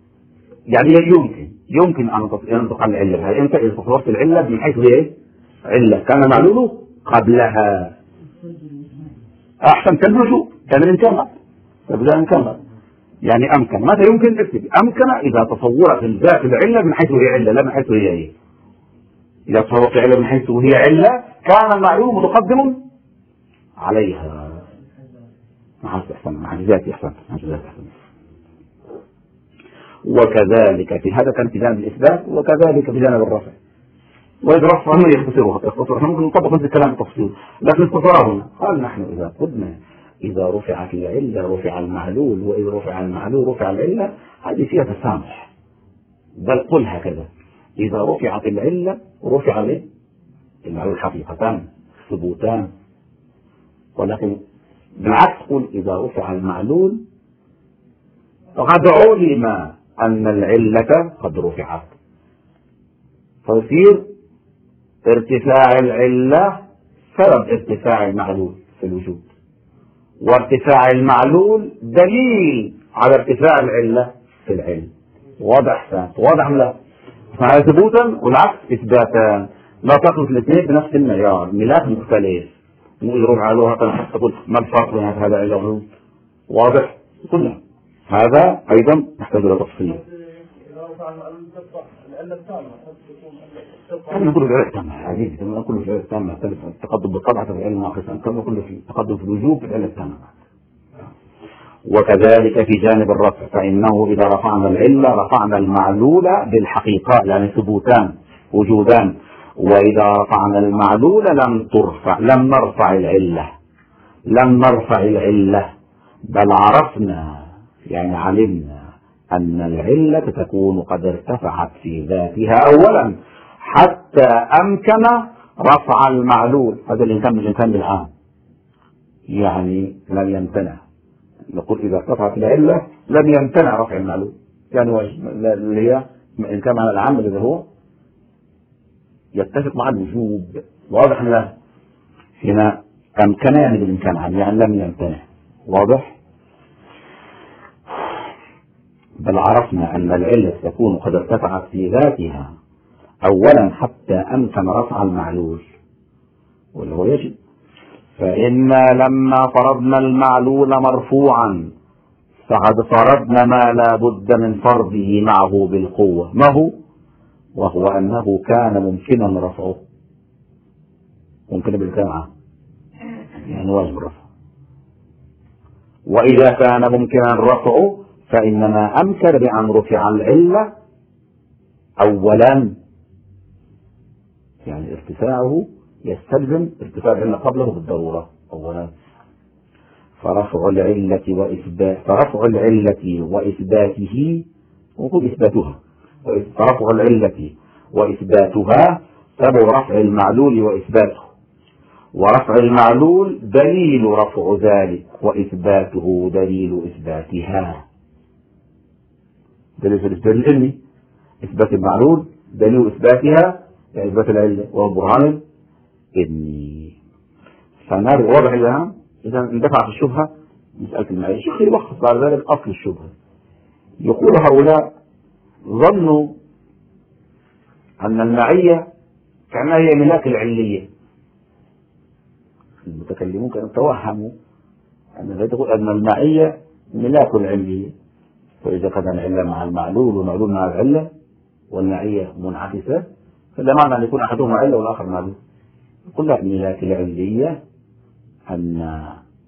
يعني يمكن يمكن أن ينطق عن العلة. هل أنت إذا تصورت العلة من حيث هي علة كان معلوله قبلها أحسن كالوجوب كان الإمكان فبدأ إمكان يعني أمكن. متى يمكن اكتب أمكن إذا تصورت الذات العلة من حيث هي علة لا من حيث هي إيه. إذا تصورت العلة من حيث هي علة كان المعلوم متقدم عليها. مع أحسن مع ذات أحسن مع ذات أحسن. وكذلك في هذا كان في جانب الإثبات وكذلك في جانب الرفع. وإذا رفع هم يختصرها يختصرها ممكن نطبق هذا الكلام بالتفصيل لكن اختصارهم قال نحن إذا قلنا إذا رفعت العلة رفع المعلول وإذا رفع المعلول رفع العلة هذه فيها تسامح. بل قل هكذا إذا رفعت العلة رفع الايه؟ المعلول حقيقتان ثبوتان. ولكن بالعكس قل إذا رفع المعلول فقد علم أن العلة قد رفعت فيصير ارتفاع العلة سبب ارتفاع المعلول في الوجود وارتفاع المعلول دليل على ارتفاع العلة في العلم. واضح واضح لا فهذا ثبوتا والعكس إثباتا لا تقف الاثنين بنفس المعيار ملاك مختلف يروح على لغة تقول ما الفرق بين هذا العلم واضح كلها هذا أيضا يحتاج إلى تفصيل. كان نقول العلة التامة عزيزي كان نقول العلة التامة التقدم بالطبع في العلم ناقصا كان نقول في التقدم في الوجوب في العلة التامة. وكذلك في جانب الرفع فإنه إذا رفعنا العلة رفعنا المعلول بالحقيقة يعني ثبوتان وجودان وإذا رفعنا المعلول لم ترفع لم نرفع العلة لم نرفع العلة بل عرفنا يعني علمنا أن العلة تكون قد ارتفعت في ذاتها أولا حتى أمكن رفع المعلول. هذا الإنسان من الإنسان بالعام يعني لم يمتنع نقول إذا ارتفعت العلة لم يمتنع رفع المعلول يعني اللي هي إن كان معنى العام الذي هو يتفق مع الوجوب. واضح لا هنا أمكن يعني بالإمكان عام يعني لم يمتنع. واضح بل عرفنا أن العلة تكون قد ارتفعت في ذاتها أولا حتى أمكن رفع المعلول واللي هو يجب. فإنا لما فرضنا المعلول مرفوعا فقد فرضنا ما لا بد من فرضه معه بالقوة ما هو وهو أنه كان ممكنا رفعه ممكن بالكلمة يعني واجب الرفع. وإذا كان ممكنا رفعه فإنما أمكن بأن رفع العلة أولا يعني ارتفاعه يستلزم ارتفاع العلة قبله بالضرورة أولا. فرفع العلة وإثبات فرفع العلة وإثباته وقل إثباتها فرفع العلة وإثباتها سبب رفع المعلول وإثباته ورفع المعلول دليل رفع ذلك وإثباته دليل إثباتها. دليل الإثبات العلمي إثبات المعلول دليل إثباتها يعني إثبات العلة والبرهان إني فالنار واضح الآن. إذا اندفع في الشبهة مسألة المعية الشيخ يلخص بعد ذلك أصل الشبهة. يقول هؤلاء ظنوا أن المعية كأنها هي ملاك العلية. المتكلمون كانوا توهموا أن تقول أن المعية ملاك العلية فإذا كان العلة مع المعلول والمعلول مع العلة والمعية منعكسة فلا معنى أن يكون أحدهما علة والآخر معلول. يقول لا ملاك العلية أن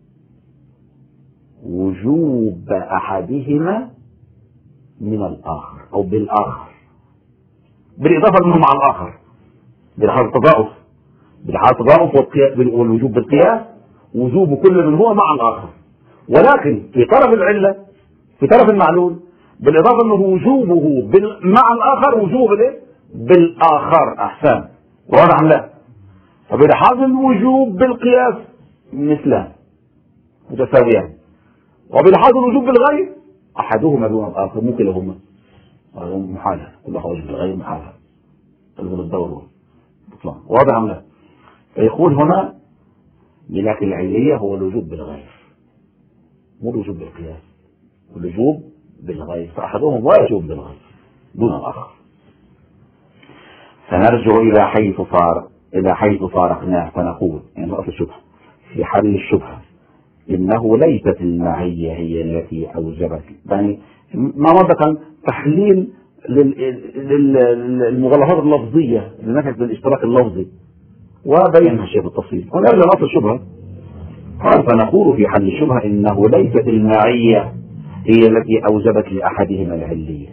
وجوب أحدهما من الآخر أو بالآخر بالإضافة منه مع الآخر بالحال التضاؤف بالحال التضاؤف والوجوب بالقياس وجوب كل من هو مع الآخر. ولكن في طرف العلة في طرف المعلول بالإضافة أنه وجوبه مع الآخر وجوب بالآخر أحسن. واضح لا فبالحال الوجوب بالقياس مثلان متساويان وبالحال الوجوب بالغير أحدهما دون الآخر مو كلاهما محالة كل واحد بالغير محالة الدور بطلان. واضح أم لا فيقول هنا ملاك العلية هو الوجوب بالغير مو الوجوب بالقياس الوجوب بالغير فأحدهما لا يجوب بالغير دون الآخر. فنرجع إلى حيث صار إلى حيث فارقناه فنقول يعني أصل الشبهة في حل الشبهة إنه ليست المعية هي التي أوجبت، يعني ما وضع تحليل للمغالطات اللفظية لنفس الاشتراك اللفظي وبينها الشيء بالتفصيل. ونرجع لأصل الشبهة قال فنقول في حل الشبهة إنه ليست المعية هي التي أوجبت لأحدهما العلية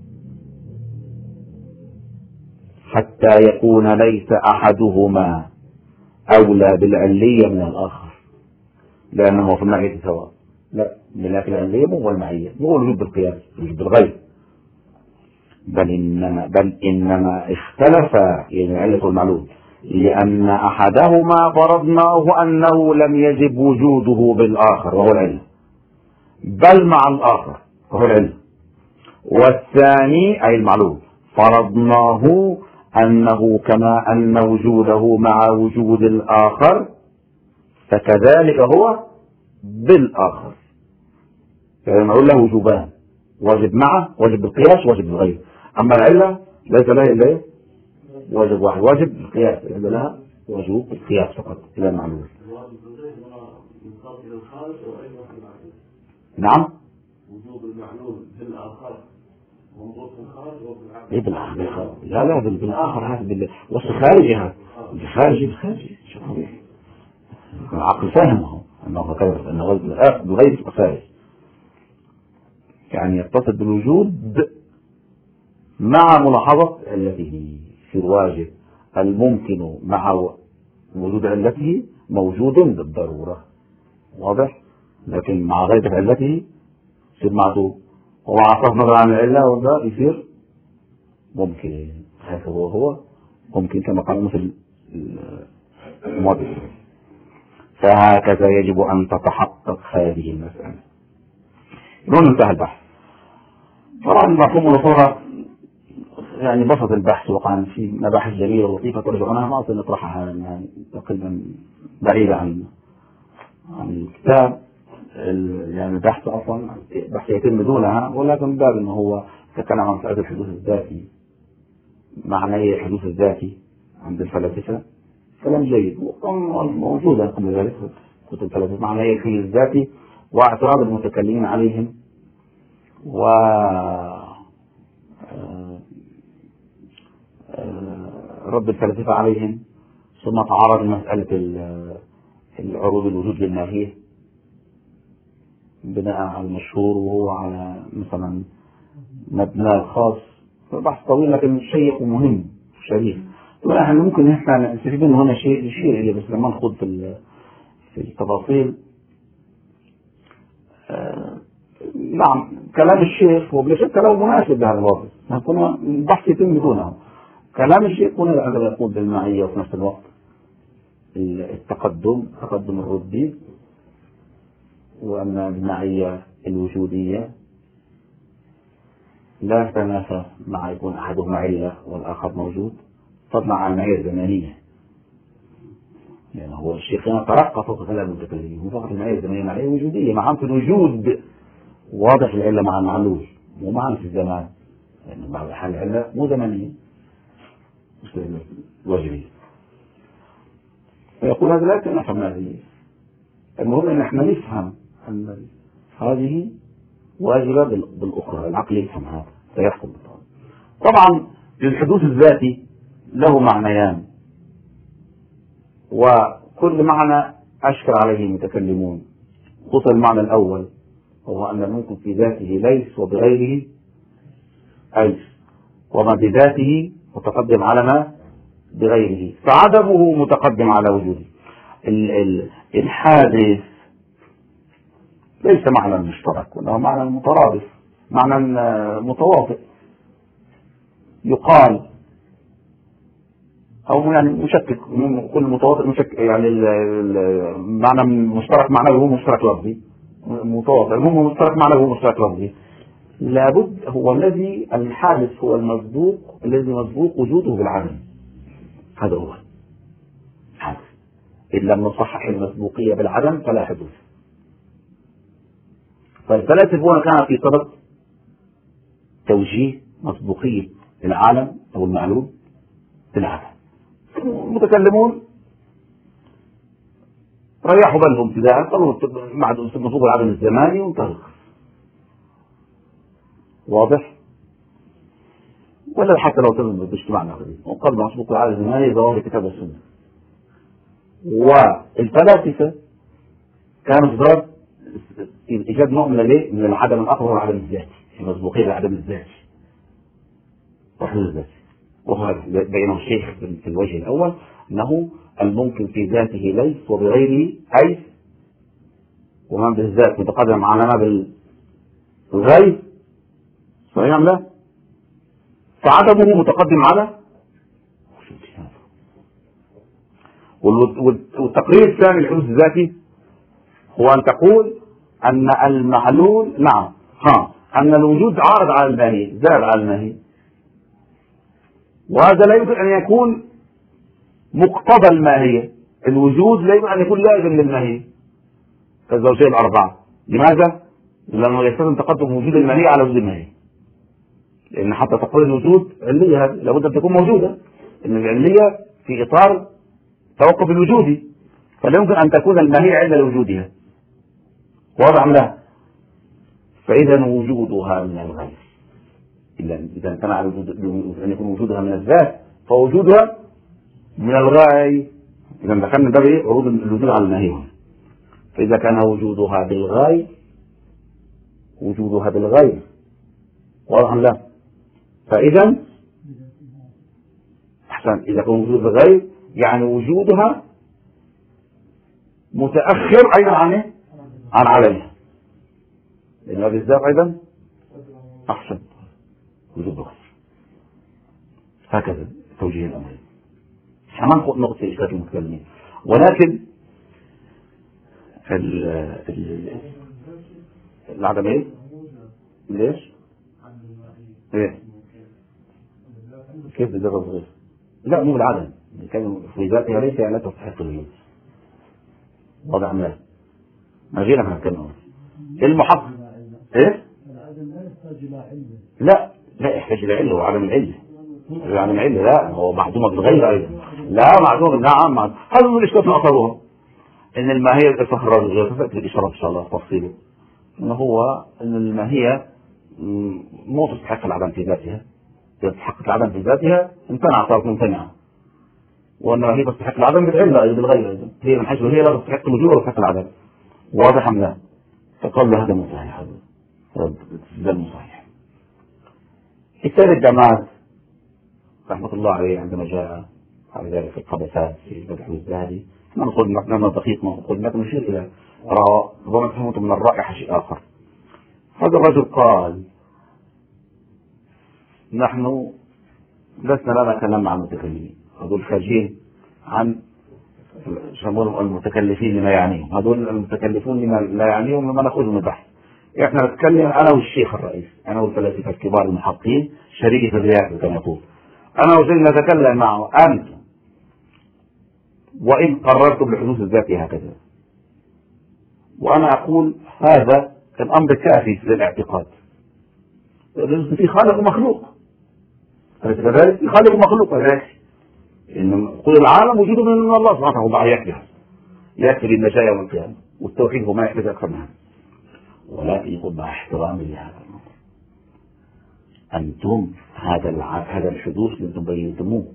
حتى يكون ليس أحدهما أولى بالعلية من الآخر لأنه في المعية سواء. لا، لكن العلية مو المعية، مو الوجود بالقياس، الوجود بالغير، بل إنما بل إنما اختلف يعني العلة والمعلول لأن أحدهما فرضناه أنه لم يجب وجوده بالآخر وهو العلة، بل مع الآخر وهو العلة، والثاني أي المعلول فرضناه أنه كما أن وجوده مع وجود الآخر فكذلك هو بالآخر. يعني نقول له وجوبان، واجب معه، واجب بالقياس، واجب بالغير. أما العلة ليس لها إلا واجب واحد، واجب بالقياس، إلا لها وجوب بالقياس فقط إلى المعلول. نعم. وجوب المعلول بالآخر منظور في الخارج وبالعقل. إيه بالآخر؟ لا لا بالآخر هذا بال وصف خارجي هذا بالخارجي بالخارجي شو هو؟ العقل فاهمه أنه كذا أنه بالغير وخارج يعني يتصل بالوجود مع ملاحظة علته في الواجب الممكن مع وجود علته موجود بالضرورة واضح، لكن مع غير علته يصير معدوم ومع صرف نظر عن العلة وده يصير ممكن. هذا هو هو ممكن كما قال مثل الموضوع. فهكذا يجب أن تتحقق هذه المسألة. هنا انتهى البحث. طبعا مفهوم الأصولة يعني بسط البحث وقع في مباحث جميلة ولطيفة ترجع عنها ما أصلا نطرحها يعني تقريبا بعيدة عن عن الكتاب. يعني البحث أصلا بحث يتم دونها، ولكن من باب أنه هو تكلم عن مسألة الحدوث الذاتي، معنى هي الحدوث الذاتي عند الفلاسفة كلام جيد موجودا قبل ذلك كتب الفلاسفة، معنى هي الحدوث الذاتي واعتراض المتكلمين عليهم و رد الفلاسفة عليهم، ثم تعرض لمسألة العروض الوجود للماهية بناء على المشهور وهو على مثلا مبنى الخاص. بحث طويل لكن شيق ومهم شريف. طبعا احنا ممكن احنا نستفيد منه هنا شيء يشير اليه بس لما نخوض في في التفاصيل. آه نعم كلام الشيخ هو بلا شك كلام مناسب لهذا الوضع، هنكون البحث يتم دونه. كلام الشيخ هنا هذا يقول بالمعية وفي نفس الوقت التقدم تقدم الردي، وأن المعية الوجودية لا تنافى مع يكون أحدهما علة والآخر موجود، فضلا عن المعية الزمانية. يعني هو الشيخ هنا ترقى فوق كلام المتكلمين، هو فقط المعية الزمانية معية وجودية مع أنف الوجود واضح العلة مع المعلول ومع أنف الزمان، لأن يعني بعض الأحيان العلة مو زمنية واجبية. فيقول هذا لا تنافى مع هذه. المهم أن احنا نفهم أن هذه واجبة بالأخرى، العقل يفهم هذا فيحكم بالطبع. طبعا للحدوث الذاتي له معنيان، وكل معنى أشكل عليه المتكلمون. خصوصا المعنى الأول هو أن الممكن في ذاته ليس وبغيره ألف، وما بذاته متقدم على ما بغيره، فعدمه متقدم على وجوده. الحادث ليس معنى مشترك وإنه معنى مترادف، معنى متواطئ يقال أو يعني مشكك، كل متواطئ مشكك يعني المعنى مشترك معناه هو مشترك لفظي متواطئ، المهم مشترك معناه هو مشترك لفظي. لابد هو الذي الحادث هو المسبوق الذي مسبوق وجوده بالعدم، هذا هو حادث. إن لم نصحح المسبوقية بالعدم فلا حدوث. فالفلاسفة كان في طرق توجيه مسبوقية العالم أو المعلوم بالعدم. المتكلمون ريحوا بالهم ابتداء، قالوا مسبوق العدم الزماني وانتهى. واضح؟ ولا حتى لو تم باجتماع نقدي وقال مسبوق العدم الزماني ظواهر الكتاب والسنة. والفلاسفة كانوا ضد إيجاد نوع من من العدم الأكبر والعدم الذاتي، في مسبوقية العدم الذاتي وحدود الذاتي. وهذا بينه الشيخ في الوجه الأول أنه الممكن في ذاته ليس وبغيره أي، ومن بالذات متقدم على ما بالغير صحيح أم لا؟ فعدمه متقدم على. والتقرير الثاني للحدوث الذاتي هو أن تقول أن المعلول نعم ها أن الوجود عارض على الماهي، زاد على الماهي، وهذا لا يمكن أن يكون مقتضى الماهية. الوجود لا يمكن أن يكون لازم للماهية كالزوجية الأربعة. لماذا؟ لأنه يستلزم تقدم وجود الماهية على وجود الماهية، لأن حتى تقول الوجود علية لابد أن تكون موجودة، إن العلية في إطار توقف الوجودي، فلا يمكن أن تكون الماهية علة لوجودها. واضح أم لا؟ فإذا وجودها من الغير، إذا امتنع أن يكون وجودها من الذات فوجودها من الغاية. إذا دخلنا ده بإيه؟ عروض الوجود على الماهية. فإذا كان وجودها بالغاية وجودها بالغير، واضح أم لا؟ فإذا أحسن، إذا كان وجود بالغير يعني وجودها متأخر أيضا عن عن عليها، لأنها بالذات أيضا أحسن وجود بالغير. هكذا توجيه الأمر. حننقل نقطة إشكال المتكلمين، ولكن ال ال العدم ايه؟ ليش؟ ايه؟ كيف بالذات الصغير؟ لا مو بالعدم، كان في ذاتها ليس يعني لا تستحق الوجود. واضح أم لا؟ ما جينا احنا نتكلم المحقق ايه؟ العدم لا يحتاج إلى علة. لا لا يحتاج إلى علة، هو عدم العلة. عدم العلة لا، هو معدومة بالغير أيضا. لا معدومة نعم معدومة. هذا هو الإشكال الأخر، إن الماهية تفخر الغير، تأتي الإشارة إن شاء الله تفصيله. إن هو إن الماهية مو تستحق العدم في ذاتها، تستحق العدم في ذاتها امتنع صارت ممتنعة، وأن هي تستحق العدم بالعلة أيضا بالغير أيضا، هي من حيث هي لا تستحق الوجود ولا تستحق العدم. واضح أم لا؟ فقال هذا مو صحيح، هذا هذا مو صحيح. الثالث جماعة رحمة الله عليه عندما جاء على ذلك في القبسات في البدح الزهري، ما نقول معنى دقيق، ما نقول لكن نشير إلى ربما تفهمت من الرائحة شيء آخر. هذا الرجل قال نحن لسنا لنا كلام مع المتكلمين، هذول خارجين عن المتكلفين لما يعنيهم، هذول المتكلفون لما لا يعنيهم لما نأخذ من البحث. احنا نتكلم انا والشيخ الرئيس، انا والفلاسفه الكبار المحققين شريكي في الرياضه كما يقول، انا وزين نتكلم معه انتم، وان قررتم بحدوث الذات هكذا، وانا اقول هذا الامر كافي للاعتقاد، في خالق ومخلوق، أليس كذلك؟ في خالق ومخلوق كذلك، ان كل العالم وجوده من الله سبحانه وتعالى يكفي، يكفي للنجاة يوم القيامه، والتوحيد هو ما يحتاج اكثر من هذا. ولكن يقول مع احترامي لهذا الامر، انتم هذا هذا الحدوث اللي انتم بينتموه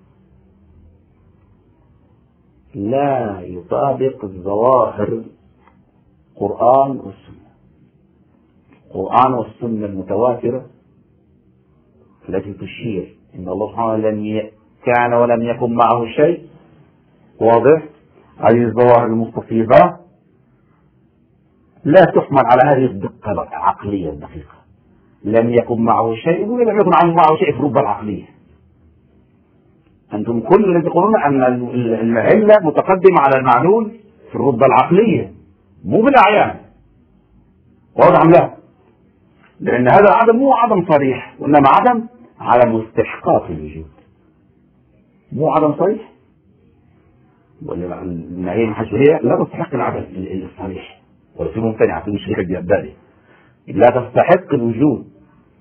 لا يطابق الظواهر القرآن والسنة، القرآن والسنة المتواترة التي تشير ان الله سبحانه لم كان ولم يكن معه شيء. واضح؟ هذه الظواهر المستفيضة لا تحمل على هذه الدقة العقلية الدقيقة، لم يكن معه شيء ولم يكن معه شيء في الرتبة العقلية. أنتم كل اللي تقولون أن العلة متقدمة على المعلول في الرتبة العقلية مو بالأعيان. واضح أم لا؟ لأن هذا العدم مو عدم صريح، وإنما عدم على مستحقات الوجود، مو عدم صريح، وإن هي من حيث هي لا تستحق العدم الصريح، ولا في ممتنعة في مشركة بأبداله، لا تستحق الوجود،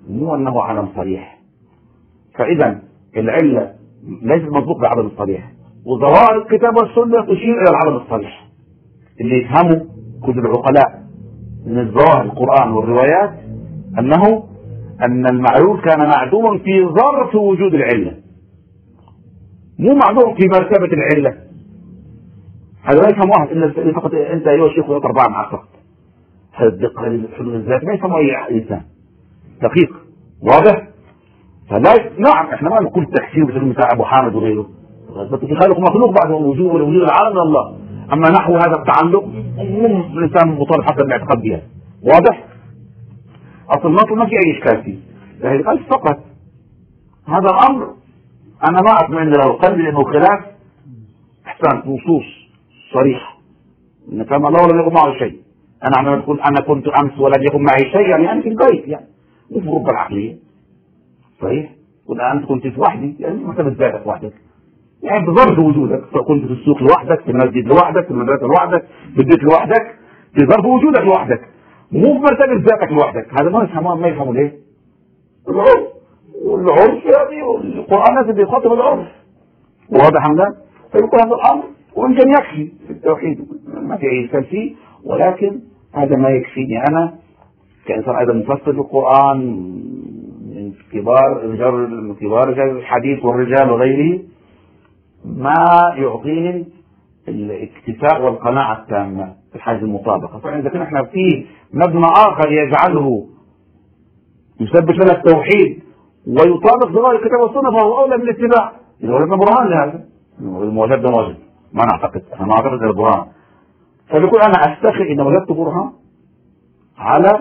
مو أنه عدم صريح. فإذا العلة ليست مسبوق بعدم الصريح، وظواهر الكتاب والسنة تشير إلى العدم الصريح. اللي يفهموا كل العقلاء من ظواهر القرآن والروايات أنه أن المعلول كان معدوما في ظرف وجود العلة، مو معدوم في مرتبة العلة. هذا لا يفهم واحد إن فقط أنت أيها الشيخ ويقرأ أربعة مع فقط. هذا الدقة للحلول الذات ما يفهم أي إنسان دقيق واضح. فلا نعم احنا ما نقول تحسين مثل مثل أبو حامد وغيره، بس في خالق مخلوق بعد وجود وجود العالم من الله. أما نحو هذا التعلق مو الإنسان مطالب حتى بالاعتقاد بها. واضح؟ أصل النص ما في أي إشكال فيه، هذه قال فقط هذا الأمر أنا ما أطمئن له قلبي لأنه خلاف إحسان نصوص صريحة إن كما الله لم يكن معه شيء. أنا عندما تقول أنا كنت أمس ولم يكن معي شيء يعني أنا في البيت يعني مو في الغرفة العقلية صحيح؟ ولا أنت كنت في وحدي يعني مرتبة ذاتك وحدك يعني بظرف وجودك، كنت في السوق لوحدك، في المسجد لوحدك، في المدرسة لوحدك، في البيت لوحدك، في ظرف وجودك لوحدك، مو في مرتبة ذاتك لوحدك. هذا ما يفهمون ما يفهموا ليه؟ العرف والعرف يعني والقرآن لازم بيخاطب العرف. واضح هذا؟ فيقول هذا الأمر ويمكن يكفي في التوحيد ما في أي إشكال فيه، ولكن هذا ما يكفيني أنا كإنسان أيضا مفسر للقرآن من كبار رجال كبار رجال الحديث والرجال وغيره، ما يعطيني الاكتفاء والقناعة التامة في حاجة المطابقة. فإذا كنا احنا في مبنى آخر يجعله يثبت لنا التوحيد ويطابق ظواهر الكتاب والسنة فهو أولى بالاتباع. إذا وجدنا برهان لهذا وجدنا واجب ما نعتقد أنا ما أعتقد غير برهان، فبيقول أنا أفتخر إن وجدت برهان على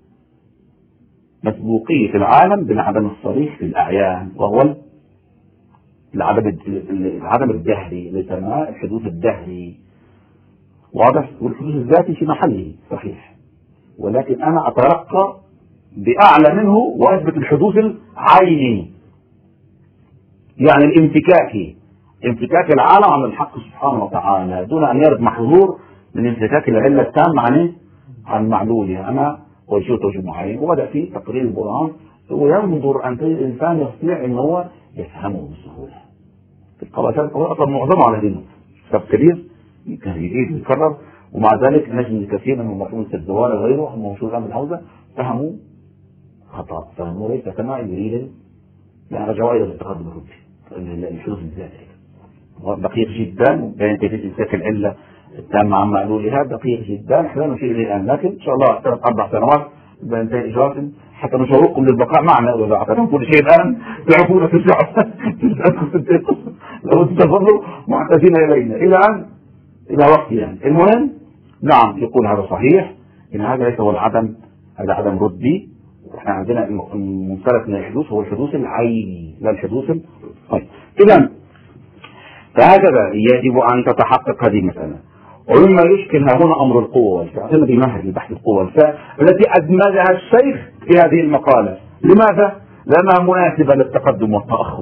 مسبوقية العالم بالعدم الصريح في الأعيان وهو العدم العدم الدهري اللي يسمى الحدوث الدهري. واضح؟ والحدوث الذاتي في محله صحيح، ولكن أنا أترقى بأعلى منه وأثبت الحدوث العيني يعني الانفكاكي، انفكاك العالم عن الحق سبحانه وتعالى دون أن يرد محظور من انفكاك العلة التامة عن عن معلولها. أنا وجهت وجه معين وبدأ فيه تقرير القرآن وينظر أن الإنسان يستطيع أن هو يفهمه بسهولة. في القواسات أصلا معظمه على دينه كتاب كبير كان جديد يتكرر، ومع ذلك نجد كثير من المرحوم السدوار وغيره موجود عند الحوزة فهموا خطأ، فهموا ليس كما يريد يعني رجعوا إلى التقدم الربي الحدوث الذاتي دقيق جدا بين كيفية إمساك العلة التامة عن معلولها دقيق جدا. احنا نشير إليه الآن لكن إن شاء الله ثلاث أربع سنوات بينتهي إجراءات حتى نشوقكم للبقاء معنا. وإذا أعطيتم كل شيء الآن تعرفون ترجعوا لو تظلوا معتزين إلينا إلى أن إلى وقت يعني. المهم نعم يقول هذا صحيح إن هذا ليس هو العدم، هذا عدم ردي. احنا عندنا المنسلك من الحدوث هو الحدوث العيني لا الحدوث. طيب إذا فهكذا يجب أن تتحقق هذه المسألة. ومما يشكل ها هنا أمر القوة والفعل بمهد لبحث القوة والفعل التي أدمجها الشيخ في هذه المقالة. لماذا؟ لأنها مناسبة للتقدم والتأخر.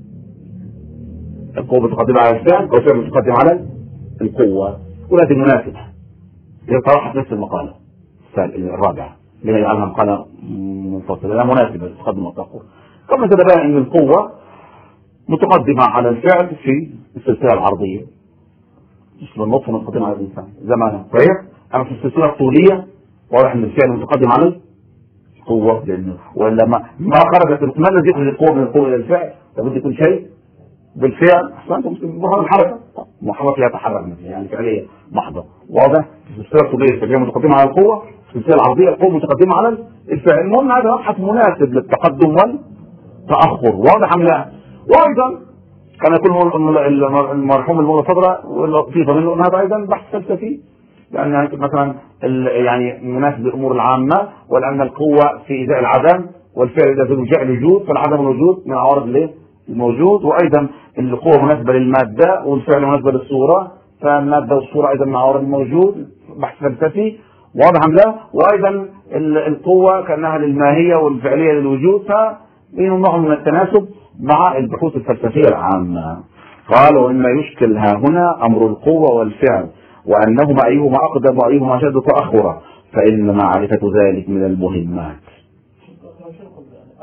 القوة متقدمة على الفعل والفعل متقدم على القوة وهذه مناسبة. هي صراحة نفس المقالة الرابعة لما يجعلها مقالة منفصلة لأنها مناسبة للتقدم والتأخر. كما تبين أن القوة متقدمة على الفعل في السلسلة العرضية مثل النطف متقدم على الإنسان زمانا صحيح. أما في السلسلة الطولية واضح أن الفعل متقدم على القوة لأنه ولا ما ما خرجت ما الذي يخرج القوة من القوة إلى الفعل لابد يكون شيء بالفعل أحسنتم بهذه الحركة محرك يتحرك مثل يعني فعلية محضة. واضح في السلسلة الطولية الفعل متقدمة على القوة، في السلسلة العرضية القوة متقدمة على الفعل. المهم هذا مبحث مناسب للتقدم والتأخر. واضح أم لا؟ وأيضا كان يكون المرحوم المتفضل واللطيفة منه أن هذا أيضا بحث فلسفي لأن مثلا يعني مناسب للأمور العامة ولأن القوة في إزاء العدم والفعل إذا جاء الوجود فالعدم الوجود من عوارض الموجود، وأيضا القوة مناسبة للمادة والفعل مناسبة للصورة فالمادة والصورة أيضا من عوارض الموجود بحث فلسفي. واضح أم لا؟ وأيضا القوة كأنها للماهية والفعلية للوجود فبينهم نوع من التناسب مع البحوث الفلسفية العامة. قال وإما يشكل ها هنا أمر القوة والفعل وأنهما أيهما أقدم وأيهما أشد تأخرا فإن معرفة ذلك من المهمات.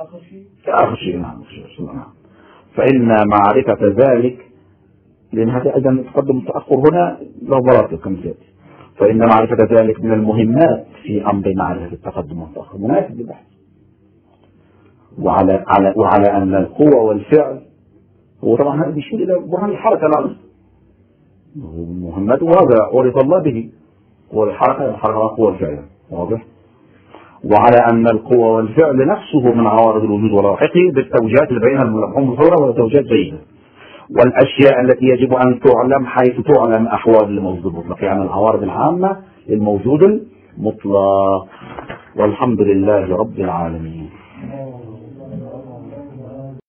آخر شيء. نعم. فإن معرفة ذلك، لأن هذا أيضا التقدم والتأخر هنا له مراتب كما سيأتي، فإن معرفة ذلك من المهمات في أمر معرفة التقدم والتأخر مناسب للبحث. وعلى على وعلى أن القوة والفعل، وطبعا هذا يشير إلى برهان الحركة العظيم مهمته، وهذا عرف الله به، والحركة الحركة والقوة والفعل واضح. وعلى أن القوة والفعل نفسه من عوارض الوجود ولاحقه بالتوجيهات اللي بينها الملحوم بصورة ولا توجيهات جيدة، والأشياء التي يجب أن تعلم حيث تعلم أحوال الموجود المطلق، يعني العوارض العامة للموجود المطلق. والحمد لله رب العالمين.